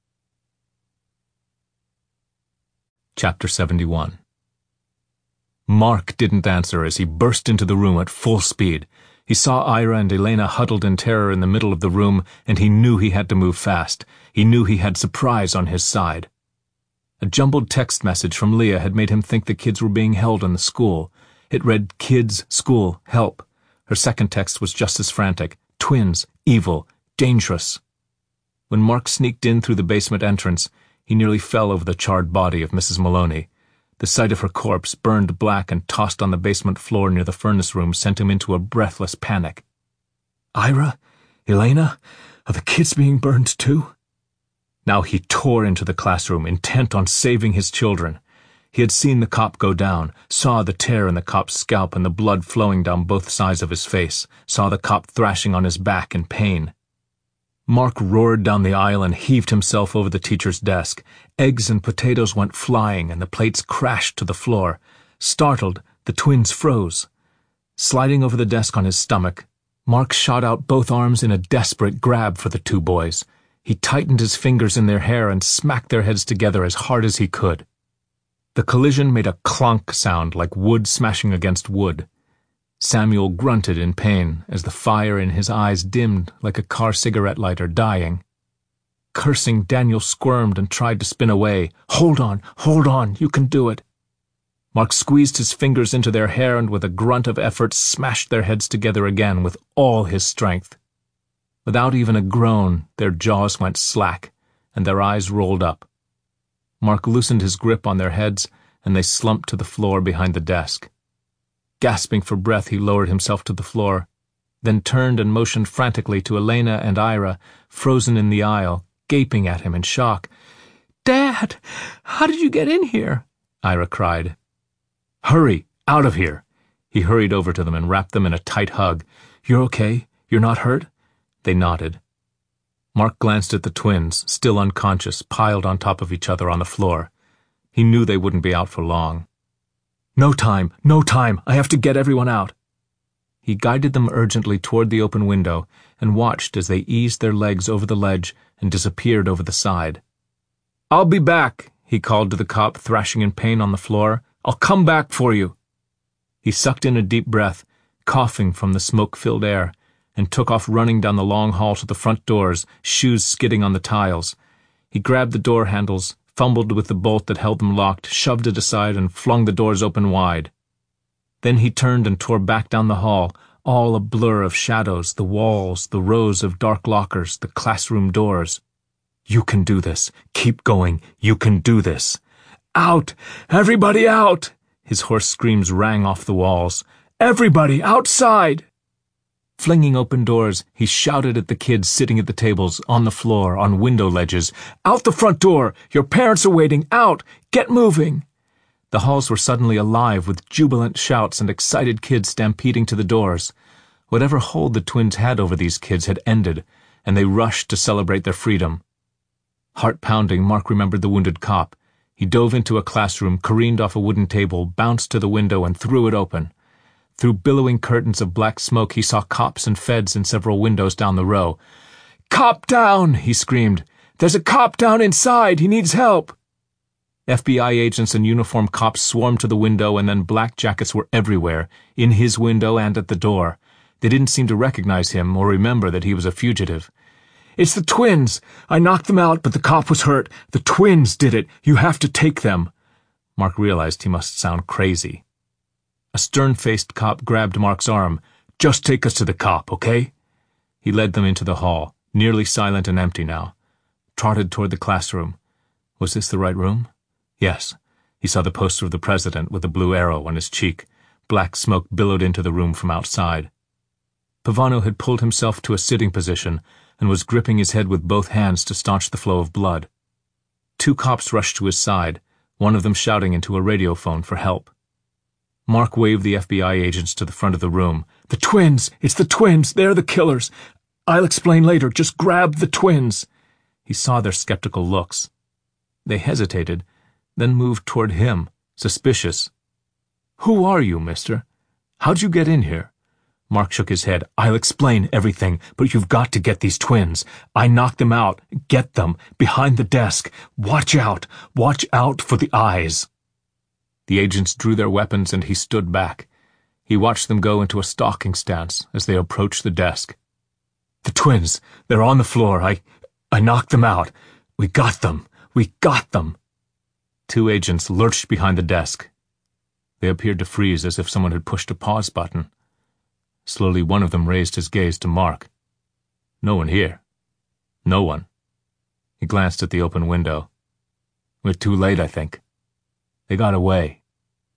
S2: Chapter 71. Mark didn't answer as he burst into the room at full speed. He saw Ira and Elena huddled in terror in the middle of the room, and he knew he had to move fast. He knew he had surprise on his side. A jumbled text message from Leah had made him think the kids were being held in the school. It read, "Kids, school, help." Her second text was just as frantic. "Twins, evil, dangerous." When Mark sneaked in through the basement entrance, he nearly fell over the charred body of Mrs. Maloney. The sight of her corpse, burned black and tossed on the basement floor near the furnace room, sent him into a breathless panic. "Ira? Elena?
S3: Are the kids being burned too?
S2: Now he tore into the classroom, intent on saving his children. He had seen the cop go down, saw the tear in the cop's scalp and the blood flowing down both sides of his face, saw the cop thrashing on his back in pain. Mark roared down the aisle and heaved himself over the teacher's desk. Eggs and potatoes went flying, and the plates crashed to the floor. Startled, the twins froze. Sliding over the desk on his stomach, Mark shot out both arms in a desperate grab for the two boys. He tightened his fingers in their hair and smacked their heads together as hard as he could. The collision made a clunk sound like wood smashing against wood. Samuel grunted in pain as the fire in his eyes dimmed like a car cigarette lighter dying. Cursing, Daniel squirmed and tried to spin away. Hold on, you can do it. Mark squeezed his fingers into their hair and with a grunt of effort smashed their heads together again with all his strength. Without even a groan, their jaws went slack, and their eyes rolled up. Mark loosened his grip on their heads, and they slumped to the floor behind the desk. Gasping for breath, he lowered himself to the floor, then turned and motioned frantically to Elena and Ira, frozen in the aisle, gaping at him in shock.
S3: "Dad, how did you get in here?"
S2: Ira cried. "Hurry, out of here!" He hurried over to them and wrapped them in a tight hug. "You're okay? You're not hurt?" They nodded. Mark glanced at the twins, still unconscious, piled on top of each other on the floor. He knew they wouldn't be out for long. No time! I have to get everyone out." He guided them urgently toward the open window and watched as they eased their legs over the ledge and disappeared over the side. "I'll be back," he called to the cop thrashing in pain on the floor. "I'll come back for you." He sucked in a deep breath, coughing from the smoke-filled air, and took off running down the long hall to the front doors, shoes skidding on the tiles. He grabbed the door handles, fumbled with the bolt that held them locked, shoved it aside, and flung the doors open wide. Then he turned and tore back down the hall, all a blur of shadows, the walls, the rows of dark lockers, the classroom doors. "You can do this. Keep going. You can do this." "Out! Everybody out!" His hoarse screams rang off the walls. "Everybody outside!" Flinging open doors, he shouted at the kids sitting at the tables, on the floor, on window ledges. "Out the front door! Your parents are waiting! Out! Get moving!" The halls were suddenly alive with jubilant shouts and excited kids stampeding to the doors. Whatever hold the twins had over these kids had ended, and they rushed to celebrate their freedom. Heart-pounding, Mark remembered the wounded cop. He dove into a classroom, careened off a wooden table, bounced to the window, and threw it open. Through billowing curtains of black smoke he saw cops and feds in several windows down the row. "Cop down!" he screamed. "There's a cop down inside! He needs help!" FBI agents and uniformed cops swarmed to the window, and then black jackets were everywhere, in his window and at the door. They didn't seem to recognize him or remember that he was a fugitive. "It's the twins! I knocked them out, but the cop was hurt. The twins did it! You have to take them!" Mark realized he must sound crazy. A stern-faced cop grabbed Mark's arm. "Just take us to the cop, okay?" He led them into the hall, nearly silent and empty now. Trotted toward the classroom. Was this the right room? Yes. He saw the poster of the president with the blue arrow on his cheek. Black smoke billowed into the room from outside. Pavano had pulled himself to a sitting position and was gripping his head with both hands to staunch the flow of blood. Two cops rushed to his side, one of them shouting into a radio phone for help. Mark waved the FBI agents to the front of the room. "The twins! It's the twins! They're the killers! I'll explain later. Just grab the twins!" He saw their skeptical looks. They hesitated, then moved toward him, suspicious. "Who are you, mister? How'd you get in here?" Mark shook his head. "I'll explain everything, but you've got to get these twins. I knocked them out. Get them. Behind the desk. Watch out. Watch out for the eyes." The agents drew their weapons and he stood back. He watched them go into a stalking stance as they approached the desk. "The twins, they're on the floor. I knocked them out. We got them. We got them." Two agents lurched behind the desk. They appeared to freeze as if someone had pushed a pause button. Slowly one of them raised his gaze to Mark. "No one here. No one." He glanced at the open window. "We're too late, I think. They got away."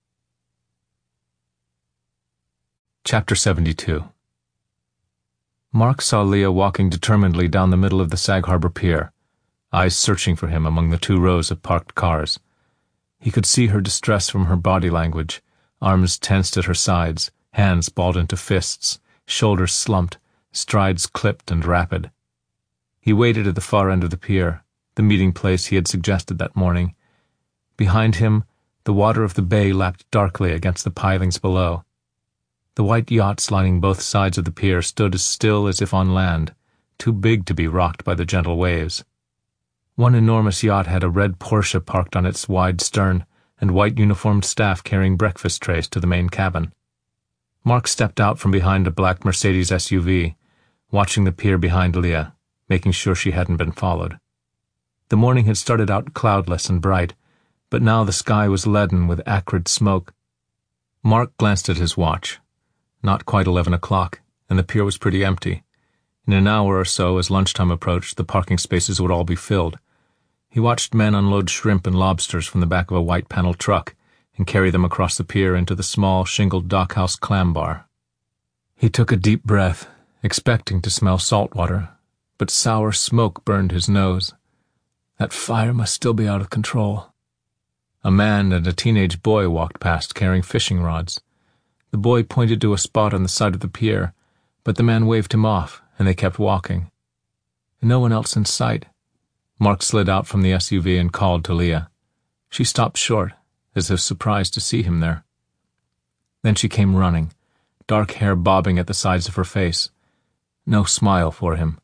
S2: Chapter 72.
S1: Mark saw Leah walking determinedly down the middle of the Sag Harbor Pier, eyes searching for him among the 2 rows of parked cars. He could see her distress from her body language, arms tensed at her sides, hands balled into fists, shoulders slumped, strides clipped and rapid. He waited at the far end of the pier, the meeting place he had suggested that morning. Behind him, the water of the bay lapped darkly against the pilings below. The white yachts lining both sides of the pier stood as still as if on land, too big to be rocked by the gentle waves. One enormous yacht had a red Porsche parked on its wide stern, and white uniformed staff carrying breakfast trays to the main cabin. Mark stepped out from behind a black Mercedes SUV, watching the pier behind Leah, making sure she hadn't been followed. The morning had started out cloudless and bright, but now the sky was leaden with acrid smoke. Mark glanced at his watch. Not quite 11 o'clock, and the pier was pretty empty. In an hour or so, as lunchtime approached, the parking spaces would all be filled. He watched men unload shrimp and lobsters from the back of a white-paneled truck and carry them across the pier into the small, shingled dockhouse clam bar. He took a deep breath, expecting to smell salt water, but sour smoke burned his nose. That fire must still be out of control. A man and a teenage boy walked past carrying fishing rods. The boy pointed to a spot on the side of the pier, but the man waved him off, and they kept walking. No one else in sight. Mark slid out from the SUV and called to Leah. She stopped short, as if surprised to see him there. Then she came running, dark hair bobbing at the sides of her face. No smile for him.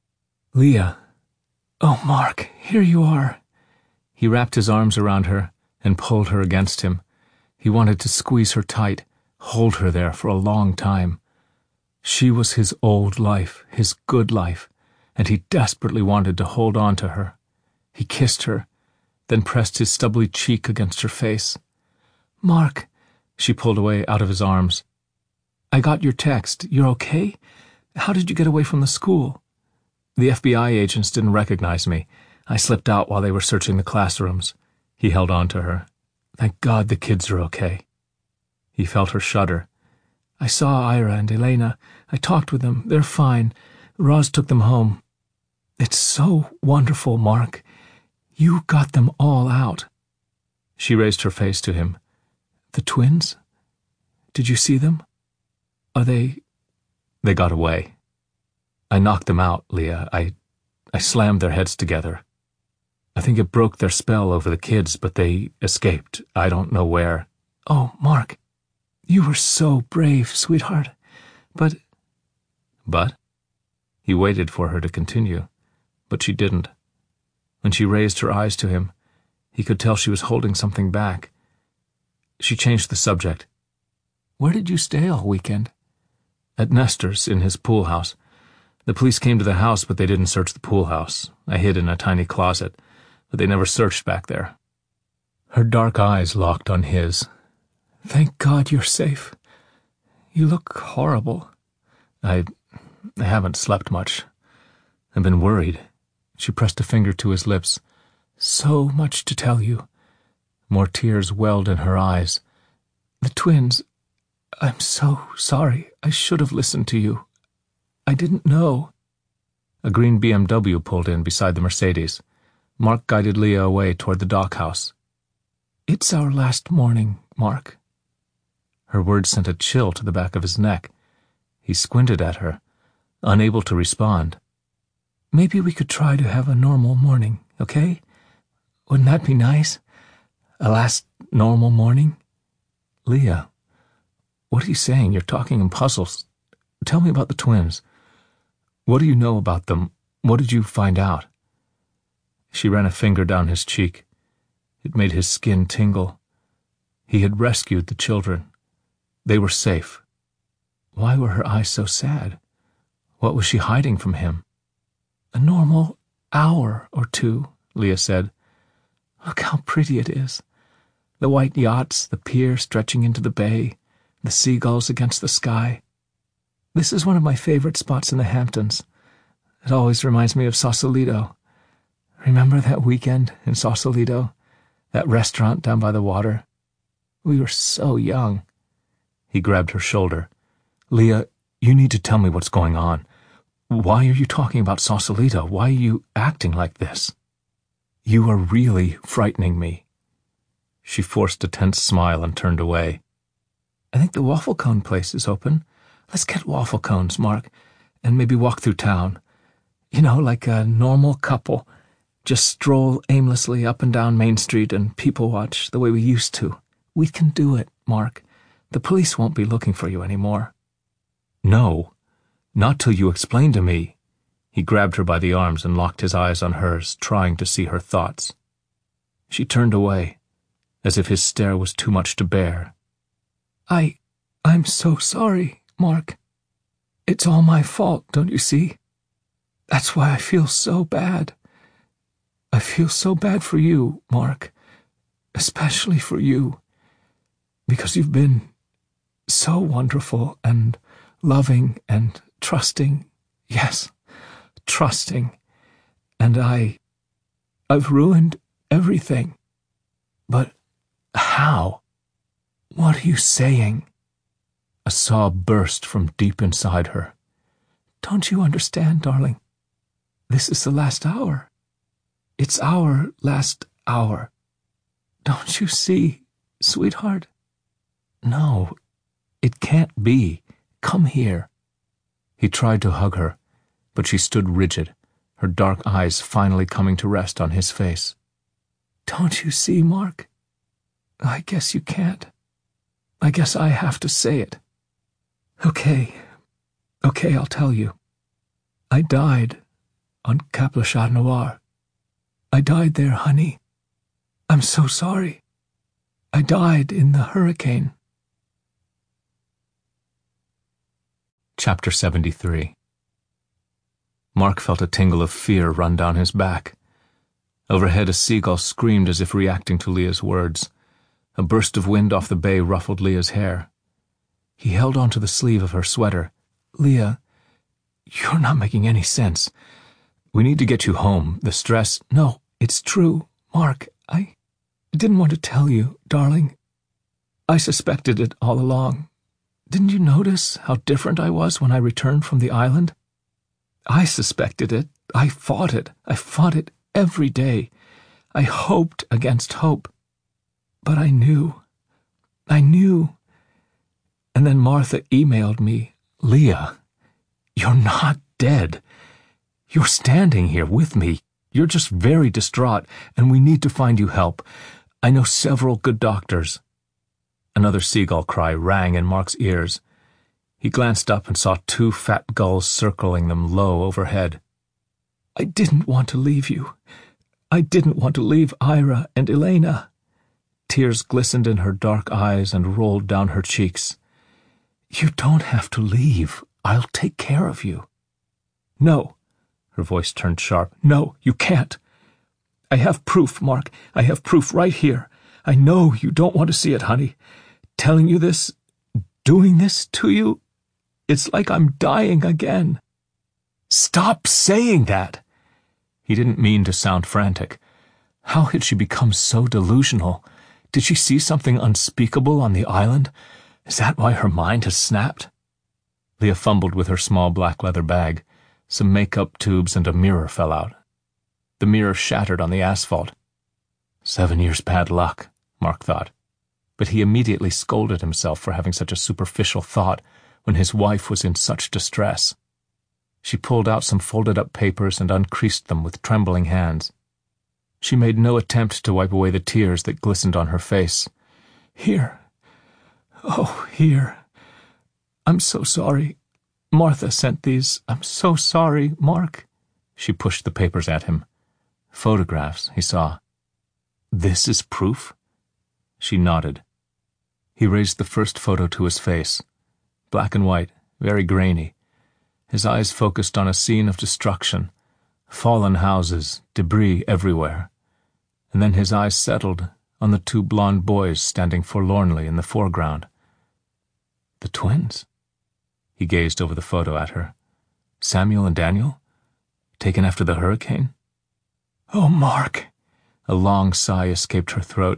S3: Leah. Oh, Mark, here you are.
S1: He wrapped his arms around her and pulled her against him. He wanted to squeeze her tight, hold her there for a long time. She was his old life, his good life, and he desperately wanted to hold on to her. He kissed her, then pressed his stubbly cheek against her face.
S3: Mark,
S1: she pulled away out of his arms.
S3: I got your text. You're okay? How did you get away from the school?
S1: The FBI agents didn't recognize me. I slipped out while they were searching the classrooms. He held on to her. Thank God the kids are okay. He felt her shudder.
S3: I saw Ira and Elena. I talked with them. They're fine. Roz took them home. It's so wonderful, Mark. You got them all out.
S1: She raised her face to him.
S3: The twins? Did you see them? Are they...
S1: They got away. I knocked them out, Leah. I slammed their heads together. I think it broke their spell over the kids, but they escaped. I don't know where.
S3: Oh, Mark, you were so brave, sweetheart. But?
S1: He waited for her to continue, but she didn't. When she raised her eyes to him, he could tell she was holding something back. She changed the subject.
S3: Where did you stay all weekend?
S1: At Nestor's, in his pool house. The police came to the house, but they didn't search the pool house. I hid in a tiny closet, but they never searched back there. Her dark eyes locked on his.
S3: Thank God you're safe. You look horrible.
S1: I haven't slept much. I've been worried. She pressed a finger to his lips.
S3: So much to tell you.
S1: More tears welled in her eyes.
S3: The twins. I'm so sorry. I should have listened to you. I didn't know.
S1: A green BMW pulled in beside the Mercedes. Mark guided Leah away toward the dockhouse.
S3: It's our last morning, Mark.
S1: Her words sent a chill to the back of his neck. He squinted at her, unable to respond.
S3: Maybe we could try to have a normal morning, okay? Wouldn't that be nice? A last normal morning?
S1: Leah, what are you saying? You're talking in puzzles. Tell me about the twins. What do you know about them? What did you find out? She ran a finger down his cheek. It made his skin tingle. He had rescued the children. They were safe. Why were her eyes so sad? What was she hiding from him?
S3: A normal hour or two, Leah said. Look how pretty it is. The white yachts, the pier stretching into the bay, the seagulls against the sky. This is one of my favorite spots in the Hamptons. It always reminds me of Sausalito. Remember that weekend in Sausalito? That restaurant down by the water? We were so young.
S1: He grabbed her shoulder. Leah, you need to tell me what's going on.
S2: Why are you talking about Sausalito? Why are you acting like this? You are really frightening me. She forced a tense smile and turned away. I think the waffle cone place is open. Let's get waffle cones, Mark, and maybe walk through town. You know, like a normal couple. Just stroll aimlessly up and down Main Street and people watch the way we used to. We can do it, Mark. The police won't be looking for you anymore. No, not till you explain to me. He grabbed her by the arms and locked his eyes on hers, trying to see her thoughts. She turned away, as if his stare was too much to bear. I'm so sorry, Mark. It's all my fault, don't you see? That's why I feel so bad. I feel so bad for you, Mark. Especially for you. Because you've been so wonderful and loving and trusting. Yes, trusting. And I've ruined everything. But how? What are you saying? A sob burst from deep inside her. Don't you understand, darling? This is the last hour. It's our last hour. Don't you see, sweetheart? No, it can't be. Come here. He tried to hug her, but she stood rigid, her dark eyes finally coming to rest on his face. Don't you see, Mark? I guess you can't. I guess I have to say it. Okay, I'll tell you. I died on Cap le Chat Noir. I died there, honey. I'm so sorry. I died in the hurricane.
S1: Chapter 73. Mark felt a tingle of fear run down his back. Overhead, a seagull screamed as if reacting to Leah's words. A burst of wind off the bay ruffled Leah's hair. He held onto the sleeve of her sweater. Leah, you're not making any sense. We need to get you home. The stress...
S2: No, it's true, Mark. I didn't want to tell you, darling. I suspected it all along. Didn't you notice how different I was when I returned from the island? I suspected it. I fought it. I fought it every day. I hoped against hope. But I knew. And then Martha emailed me, Leah, you're not dead. You're standing here with me. You're just very distraught, and we need to find you help. I know several good doctors. Another seagull cry rang in Mark's ears. He glanced up and saw 2 fat gulls circling them low overhead. I didn't want to leave you. I didn't want to leave Ira and Elena. Tears glistened in her dark eyes and rolled down her cheeks. You don't have to leave. I'll take care of you. No. Her voice turned sharp. No, you can't. I have proof, Mark. I have proof right here. I know you don't want to see it, honey. Telling you this, doing this to you, it's like I'm dying again. Stop saying that. He didn't mean to sound frantic. How had she become so delusional? Did she see something unspeakable on the island? Is that why her mind has snapped? Leah fumbled with her small black leather bag. Some makeup tubes and a mirror fell out. The mirror shattered on the asphalt. 7 years bad luck, Mark thought. But he immediately scolded himself for having such a superficial thought when his wife was in such distress. She pulled out some folded-up papers and uncreased them with trembling hands. She made no attempt to wipe away the tears that glistened on her face. Here. Oh, here. I'm so sorry. Martha sent these. I'm so sorry, Mark. She pushed the papers at him. Photographs, he saw. This is proof? She nodded. He raised the first photo to his face. Black and white, very grainy. His eyes focused on a scene of destruction. Fallen houses, debris everywhere. And then his eyes settled on the 2 blond boys standing forlornly in the foreground. The twins? He gazed over the photo at her. Samuel and Daniel? Taken after the hurricane? Oh, Mark! A long sigh escaped her throat.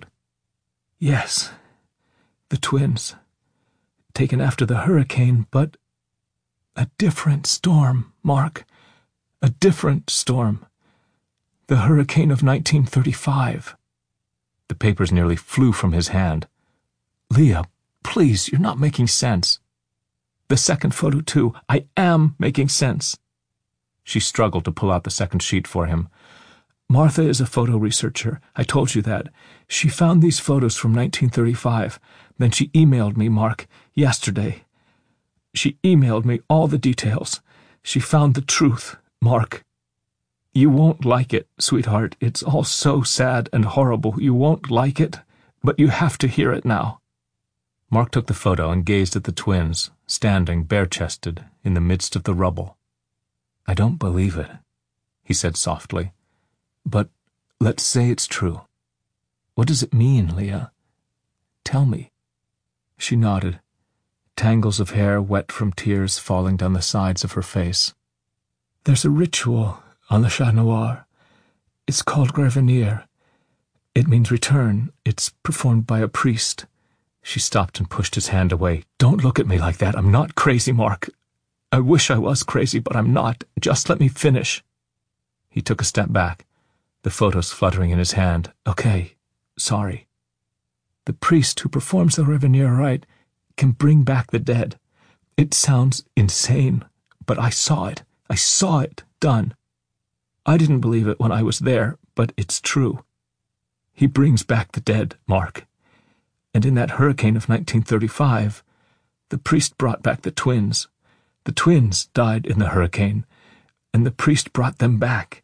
S2: Yes, the twins. Taken after the hurricane, but
S3: A different storm, Mark. A different storm. The hurricane of 1935.
S1: The papers nearly flew from his hand.
S3: Leah, please, you're not making sense. The second photo, too. I am making sense.
S1: She struggled to pull out the second sheet for him.
S3: Martha is a photo researcher. I told you that. She found these photos from 1935. Then she emailed me, Mark, yesterday. She emailed me all the details. She found the truth, Mark. You won't like it, sweetheart. It's all so sad and horrible. You won't like it, but you have to hear it now.
S1: Mark took the photo and gazed at the twins, standing bare-chested in the midst of the rubble. "I don't believe it," he said softly. "But let's say it's true. What does it mean, Leah? Tell me."
S3: She nodded, tangles of hair wet from tears falling down the sides of her face. "There's a ritual on the Chat Noir. It's called Revenir. It means return. It's performed by a priest."
S1: She stopped and pushed his hand away.
S3: "Don't look at me like that. I'm not crazy, Mark. I wish I was crazy, but I'm not. Just let me finish."
S1: He took a step back, the photos fluttering in his hand.
S3: "Okay, sorry. The priest who performs the Revenir rite can bring back the dead. It sounds insane, but I saw it. I saw it done. I didn't believe it when I was there, but it's true. He brings back the dead, Mark. And in that hurricane of 1935, the priest brought back the twins. The twins died in the hurricane, and the priest brought them back.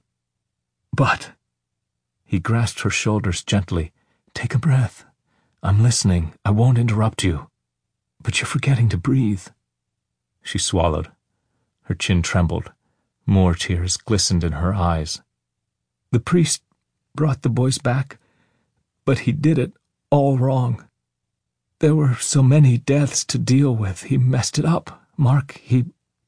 S3: But—" He grasped her shoulders gently. "Take a breath. I'm listening. I won't interrupt you. But you're forgetting to breathe."
S1: She swallowed. Her chin trembled. More tears glistened in her eyes.
S3: "The priest brought the boys back, but he did it all wrong. There were so many deaths to deal with. He messed it up, Mark. He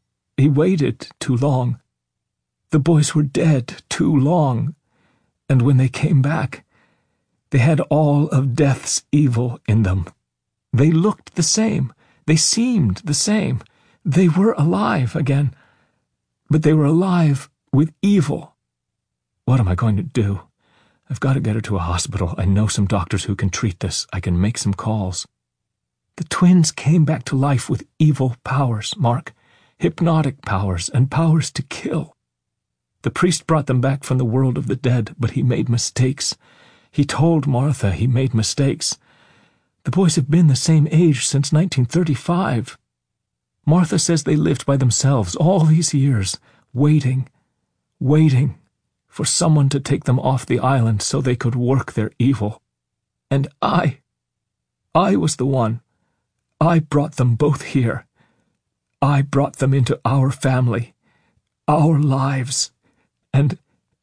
S3: waited too long. The boys were dead too long, and when they came back, they had all of death's evil in them. They looked the same. They seemed the same. They were alive again. But they were alive with evil. What am I going to do? I've got to get her to a hospital. I know some doctors who can treat this. I can make some calls. The twins came back to life with evil powers, Mark. Hypnotic powers and powers to kill. The priest brought them back from the world of the dead, but he made mistakes. He told Martha he made mistakes. The boys have been the same age since 1935. Martha says they lived by themselves all these years, waiting for someone to take them off the island so they could work their evil. And I was the one. I brought them both here. I brought them into our family, our lives, and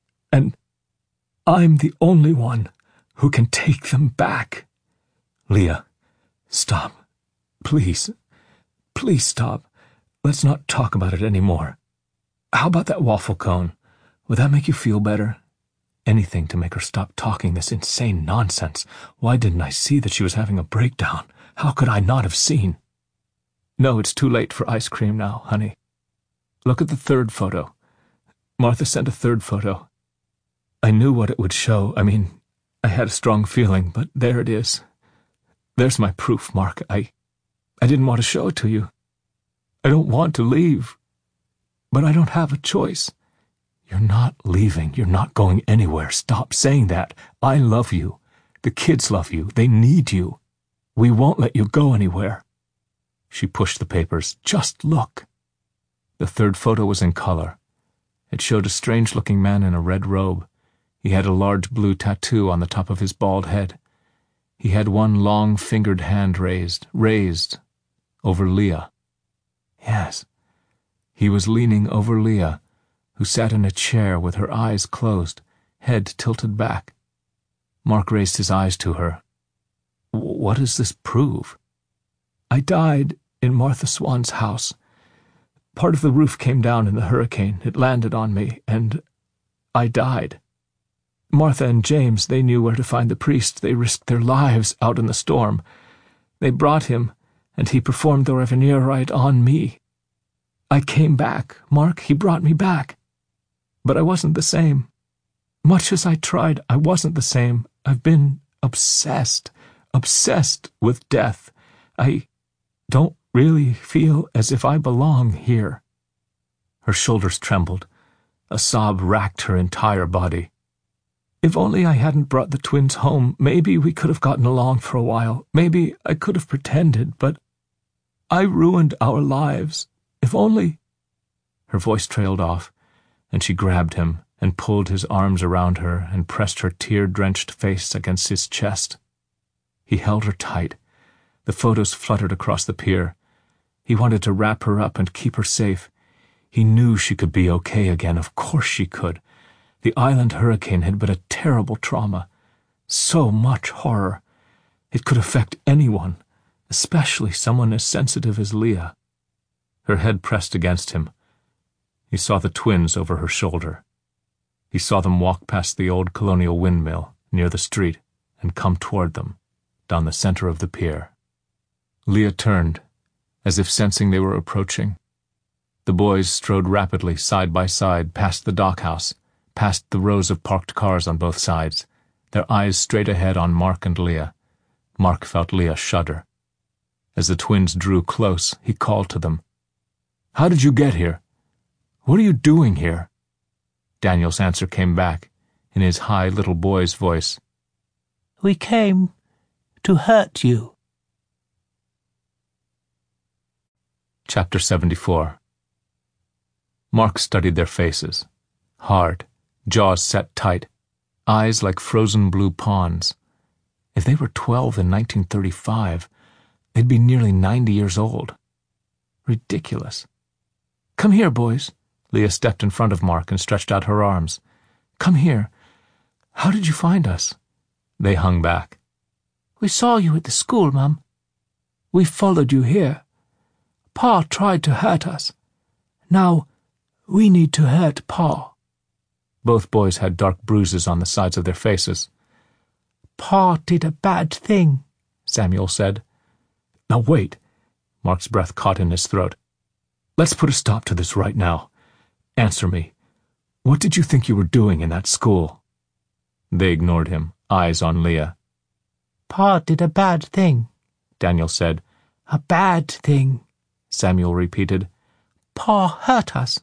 S3: I'm the only one who can take them back."
S1: "Leah, stop. Please. Please stop. Let's not talk about it any more. How about that waffle cone? Would that make you feel better? Anything to make her stop talking this insane nonsense. Why didn't I see that she was having a breakdown? How could I not have seen?"
S3: "No, it's too late for ice cream now, honey. Look at the third photo. Martha sent a third photo. I knew what it would show. I mean, I had a strong feeling, but there it is. There's my proof, Mark. I didn't want to show it to you. I don't want to leave, but I don't have a choice."
S1: "You're not leaving. You're not going anywhere. Stop saying that. I love you. The kids love you. They need you. We won't let you go anywhere." She pushed the papers. "Just look." The third photo was in color. It showed a strange-looking man in a red robe. He had a large blue tattoo on the top of his bald head. He had one long-fingered hand raised over Leah. Yes, he was leaning over Leah, who sat in a chair with her eyes closed, head tilted back. Mark raised his eyes to her. "What does this prove?" "I died in Martha Swan's house. Part of the roof came down in the hurricane. It landed on me, and I died. Martha and James, they knew where to find the priest. They risked their lives out in the storm. They brought him, and he performed the Revenir rite on me.
S2: I came back. Mark, he brought me back. But I wasn't the same. Much as I tried, I wasn't the same. I've been obsessed with death. I don't really feel as if I belong here." Her shoulders trembled. A sob racked her entire body. "If only I hadn't brought the twins home, maybe we could have gotten along for a while. Maybe I could have pretended, but I ruined our lives. If only—" Her voice trailed off, and she grabbed him and pulled his arms around her and pressed her tear-drenched face against his chest. He held her tight. The photos fluttered across the pier. He wanted to wrap her up and keep her safe. He knew she could be okay again. Of course she could. The island hurricane had been a terrible trauma. So much horror. It could affect anyone, especially someone as sensitive as Leah. Her head pressed against him. He saw the twins over her shoulder. He saw them walk past the old colonial windmill near the street and come toward them, down the center of the pier. Leah turned, as if sensing they were approaching. The boys strode rapidly side by side past the dockhouse, past the rows of parked cars on both sides, their eyes straight ahead on Mark and Leah. Mark felt Leah shudder. As the twins drew close, he called to them. "How did you get here? What are you doing here?" Daniel's answer came back, in his high little boy's voice.
S3: "We came to hurt you."
S1: Chapter 74. Mark studied their faces. Hard, jaws set tight, eyes like frozen blue ponds. If they were 12 in 1935, they'd be nearly 90 years old. Ridiculous. "Come here, boys." Leah stepped in front of Mark and stretched out her arms. "Come here. How did you find us?" They hung back.
S3: "We saw you at the school, Mum. We followed you here. Pa tried to hurt us. Now, we need to hurt Pa."
S1: Both boys had dark bruises on the sides of their faces.
S3: "Pa did a bad thing," Samuel said.
S1: "Now wait." Mark's breath caught in his throat. "Let's put a stop to this right now. Answer me. What did you think you were doing in that school?" They ignored him, eyes on Leah.
S3: "Pa did a bad thing,"
S1: Daniel said.
S3: "A bad thing,"
S1: Samuel repeated.
S3: "Pa hurt us.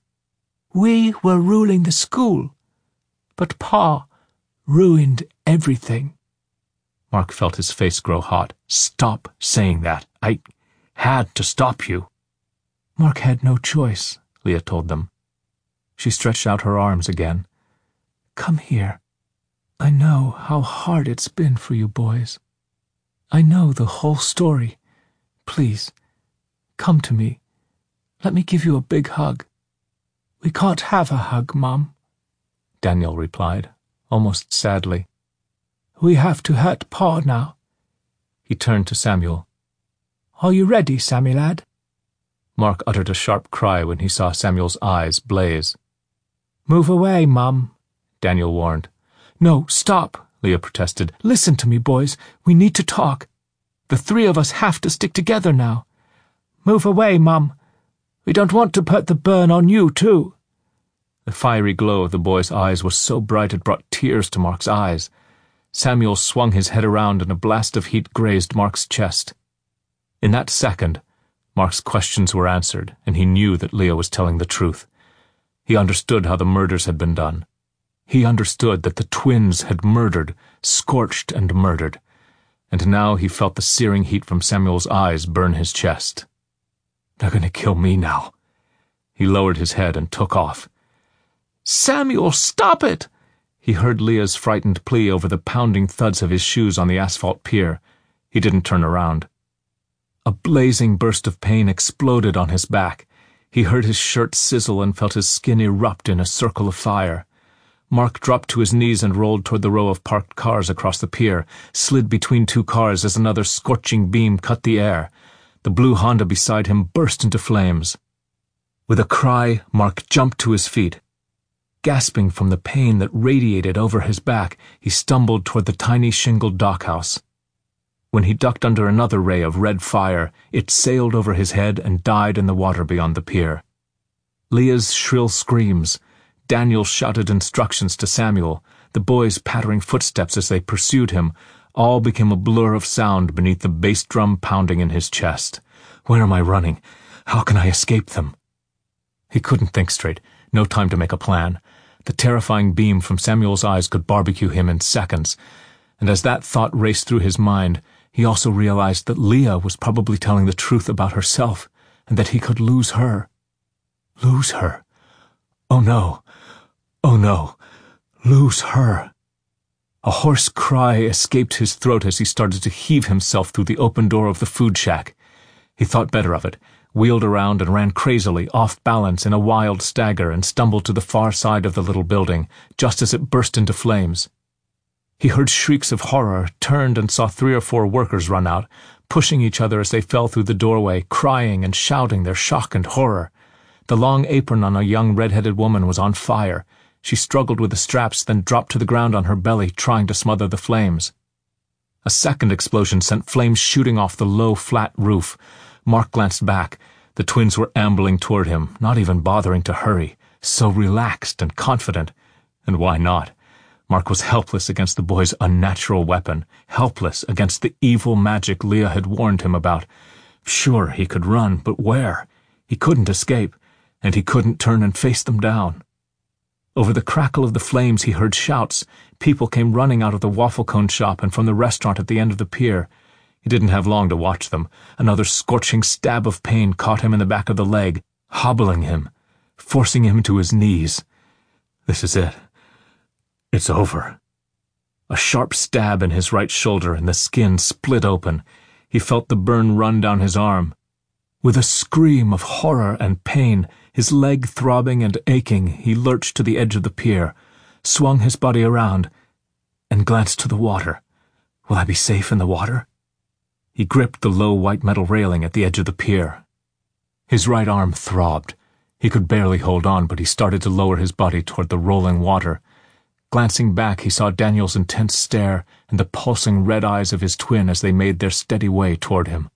S3: We were ruling the school, but Pa ruined everything."
S1: Mark felt his face grow hot. "Stop saying that. I had to stop you."
S3: Mark had no choice,
S1: Leah told them.
S3: She stretched out her arms again. "Come here. I know how hard it's been for you boys. I know the whole story. Please, come to me. Let me give you a big hug." "We can't have a hug, Mum,"
S1: Daniel replied, almost sadly.
S3: "We have to hurt Pa now."
S1: He turned to Samuel.
S3: "Are you ready, Sammy lad?"
S1: Mark uttered a sharp cry when he saw Samuel's eyes blaze.
S3: "Move away, Mum,"
S1: Daniel warned.
S3: "No, stop," Leah protested. "Listen to me, boys. We need to talk. The three of us have to stick together now. Move away, Mum. We don't want to put the burn on you, too."
S1: The fiery glow of the boy's eyes was so bright it brought tears to Mark's eyes. Samuel swung his head around and a blast of heat grazed Mark's chest. In that second, Mark's questions were answered, and he knew that Leah was telling the truth. He understood how the murders had been done. He understood that the twins had murdered, scorched and murdered, and now he felt the searing heat from Samuel's eyes burn his chest. "They're going to kill me now." He lowered his head and took off.
S3: "Samuel, stop it!"
S1: He heard Leah's frightened plea over the pounding thuds of his shoes on the asphalt pier. He didn't turn around. A blazing burst of pain exploded on his back. He heard his shirt sizzle and felt his skin erupt in a circle of fire. Mark dropped to his knees and rolled toward the row of parked cars across the pier, slid between two cars as another scorching beam cut the air. The blue Honda beside him burst into flames. With a cry, Mark jumped to his feet. Gasping from the pain that radiated over his back, he stumbled toward the tiny shingled dockhouse. When he ducked under another ray of red fire, it sailed over his head and died in the water beyond the pier.
S2: Leah's shrill screams. Daniel shouted instructions to Samuel. The boys' pattering footsteps as they pursued him. All became a blur of sound beneath the bass drum pounding in his chest. Where am I running? How can I escape them? He couldn't think straight. No time to make a plan. The terrifying beam from Samuel's eyes could barbecue him in seconds. And as that thought raced through his mind, he also realized that Leah was probably telling the truth about herself, and that he could lose her. Lose her? Oh no. Oh no. Lose her. A hoarse cry escaped his throat as he started to heave himself through the open door of the food shack. He thought better of it, wheeled around and ran crazily, off balance in a wild stagger, and stumbled to the far side of the little building, just as it burst into flames. He heard shrieks of horror, turned and saw 3 or 4 workers run out, pushing each other as they fell through the doorway, crying and shouting their shock and horror. The long apron on a young red-headed woman was on fire. She struggled with the straps, then dropped to the ground on her belly, trying to smother the flames. A second explosion sent flames shooting off the low, flat roof. Mark glanced back. The twins were ambling toward him, not even bothering to hurry, so relaxed and confident. And why not? Mark was helpless against the boy's unnatural weapon, helpless against the evil magic Leah had warned him about. Sure, he could run, but where? He couldn't escape, and he couldn't turn and face them down. Over the crackle of the flames he heard shouts. People came running out of the waffle cone shop and from the restaurant at the end of the pier. He didn't have long to watch them. Another scorching stab of pain caught him in the back of the leg, hobbling him, forcing him to his knees. This is it. It's over. A sharp stab in his right shoulder and the skin split open. He felt the burn run down his arm. With a scream of horror and pain, his leg throbbing and aching, he lurched to the edge of the pier, swung his body around, and glanced to the water. Will I be safe in the water? He gripped the low white metal railing at the edge of the pier. His right arm throbbed. He could barely hold on, but he started to lower his body toward the rolling water. Glancing back, he saw Daniel's intense stare and the pulsing red eyes of his twin as they made their steady way toward him.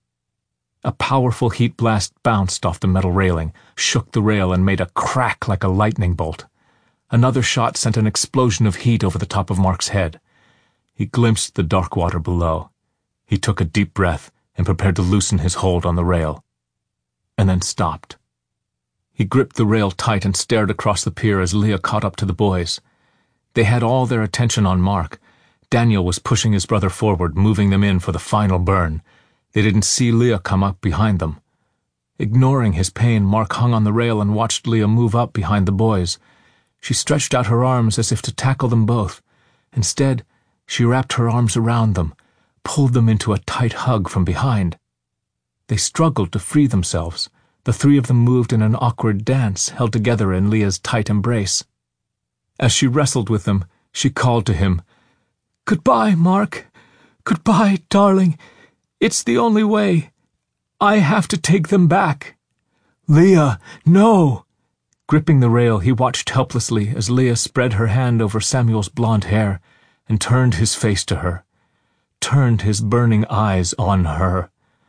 S2: A powerful heat blast bounced off the metal railing, shook the rail, and made a crack like a lightning bolt. Another shot sent an explosion of heat over the top of Mark's head. He glimpsed the dark water below. He took a deep breath and prepared to loosen his hold on the rail, and then stopped. He gripped the rail tight and stared across the pier as Leah caught up to the boys. They had all their attention on Mark. Daniel was pushing his brother forward, moving them in for the final burn. They didn't see Leah come up behind them. Ignoring his pain, Mark hung on the rail and watched Leah move up behind the boys. She stretched out her arms as if to tackle them both. Instead, she wrapped her arms around them, pulled them into a tight hug from behind. They struggled to free themselves. The 3 of them moved in an awkward dance, held together in Leah's tight embrace. As she wrestled with them, she called to him, "Goodbye, Mark. Goodbye, darling. It's the only way. I have to take them back." "Leah, no!" Gripping the rail, he watched helplessly as Leah spread her hand over Samuel's blonde hair and turned his face to her, turned his burning eyes on her,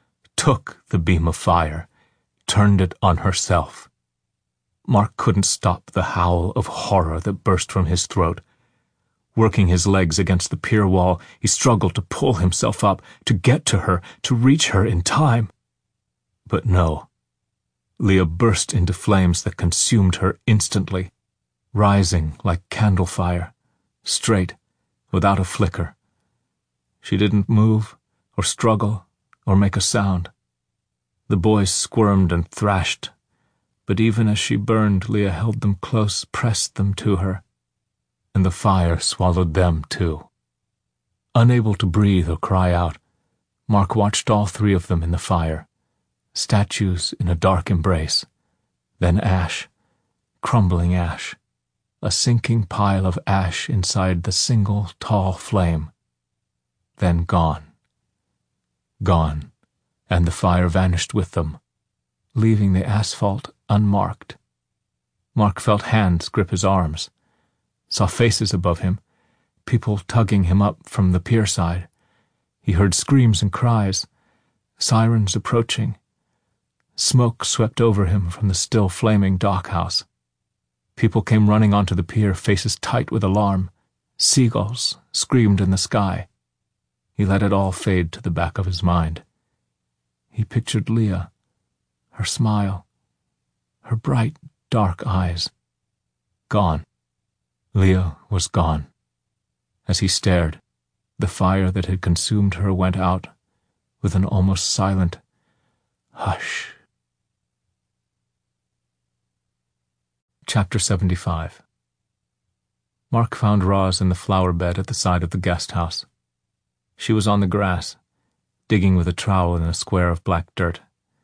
S2: took the beam of fire, turned it on herself. Mark couldn't stop the howl of horror that burst from his throat. Working his legs against the pier wall, he struggled to pull himself up, to get to her, to reach her in time. But no. Leah burst into flames that consumed her instantly, rising like candle fire, straight, without a flicker. She didn't move, or struggle, or make a sound. The boys squirmed and thrashed, but even as she burned, Leah held them close, pressed them to her, and the fire swallowed them too. Unable to breathe or cry out, Mark watched all 3 of them in the fire, statues in a dark embrace, then ash, crumbling ash, a sinking pile of ash inside the single tall flame, then gone. Gone, and the fire vanished with them, leaving the asphalt unmarked. Mark felt hands grip his arms, saw faces above him, people tugging him up from the pier side. He heard screams and cries, sirens approaching. Smoke swept over him from the still flaming dockhouse. People came running onto the pier, faces tight with alarm. Seagulls screamed in the sky. He let it all fade to the back of his mind. He pictured Leah, her smile, her bright, dark eyes. Gone. Leah was gone. As he stared, the fire that had consumed her went out with an almost silent hush. Chapter 75. Mark found Roz in the flower bed at the side of the guest house. She was on the grass, digging with a trowel in a square of black dirt.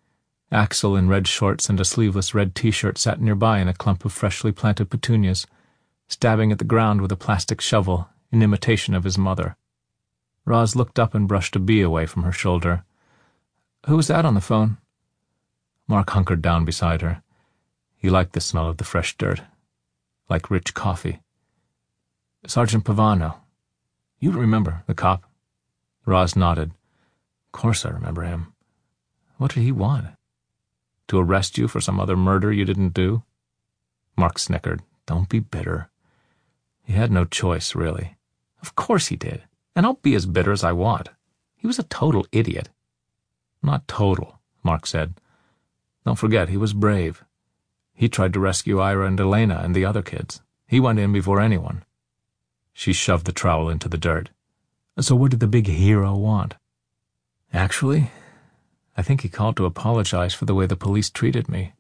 S2: Axel, in red shorts and a sleeveless red t-shirt, sat nearby in a clump of freshly planted petunias, stabbing at the ground with a plastic shovel in imitation of his mother. Roz looked up and brushed a bee away from her shoulder. "Who was that on the phone?" Mark hunkered down beside her. He liked the smell of the fresh dirt, like rich coffee. "Sergeant Pavano. You remember, the cop?" Roz nodded. "Of course I remember him. What did he want? To arrest you for some other murder you didn't do?" Mark snickered. "Don't be bitter. He had no choice, really." "Of course he did, and I'll be as bitter as I want. He was a total idiot." "Not total," Mark said. "Don't forget, he was brave. He tried to rescue Ira and Elena and the other kids. He went in before anyone." She shoved the trowel into the dirt. "So what did the big hero want?" "Actually, I think he called to apologize for the way the police treated me.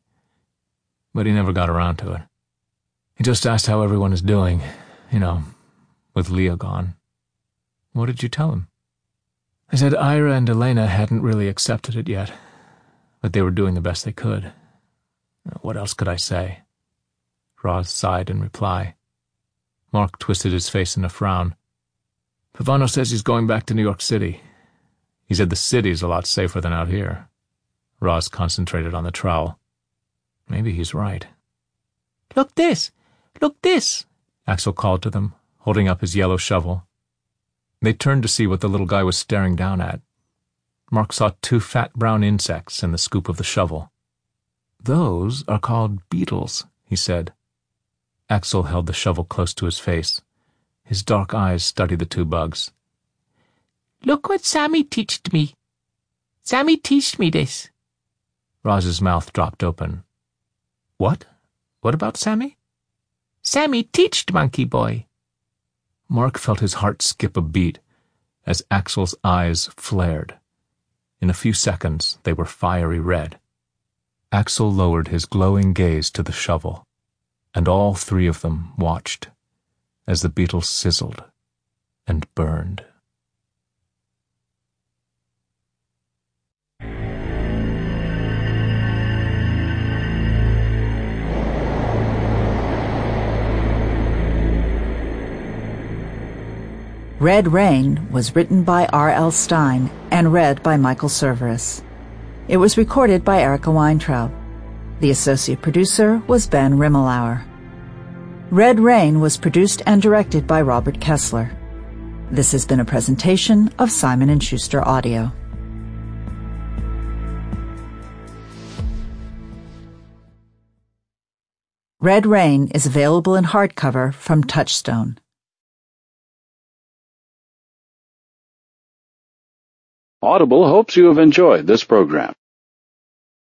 S2: But he never got around to it. He just asked how everyone is doing, with Leah gone." "What did you tell him?" "I said Ira and Elena hadn't really accepted it yet, but they were doing the best they could. What else could I say?" Roz sighed in reply. Mark twisted his face in a frown. "Pavano says he's going back to New York City. He said the city's a lot safer than out here." Roz concentrated on the trowel. "Maybe he's right." "Look this! Look this!" Axel called to them, holding up his yellow shovel. They turned to see what the little guy was staring down at. Mark saw 2 fat brown insects in the scoop of the shovel. "Those are called beetles," he said. Axel held the shovel close to his face. His dark eyes studied the 2 bugs. "Look what Sammy teached me. Sammy teached me this." Roz's mouth dropped open. "What? What about Sammy?" "Sammy teached Monkey Boy." Mark felt his heart skip a beat as Axel's eyes flared. In a few seconds, they were fiery red. Axel lowered his glowing gaze to the shovel, and all 3 of them watched as the beetles sizzled and burned.
S4: Red Rain was written by R.L. Stein and read by Michael Cerveris. It was recorded by Erica Weintraub. The associate producer was Ben Rimmelauer. Red Rain was produced and directed by Robert Kessler. This has been a presentation of Simon & Schuster Audio. Red Rain is available in hardcover from Touchstone.
S5: Audible hopes you have enjoyed this program.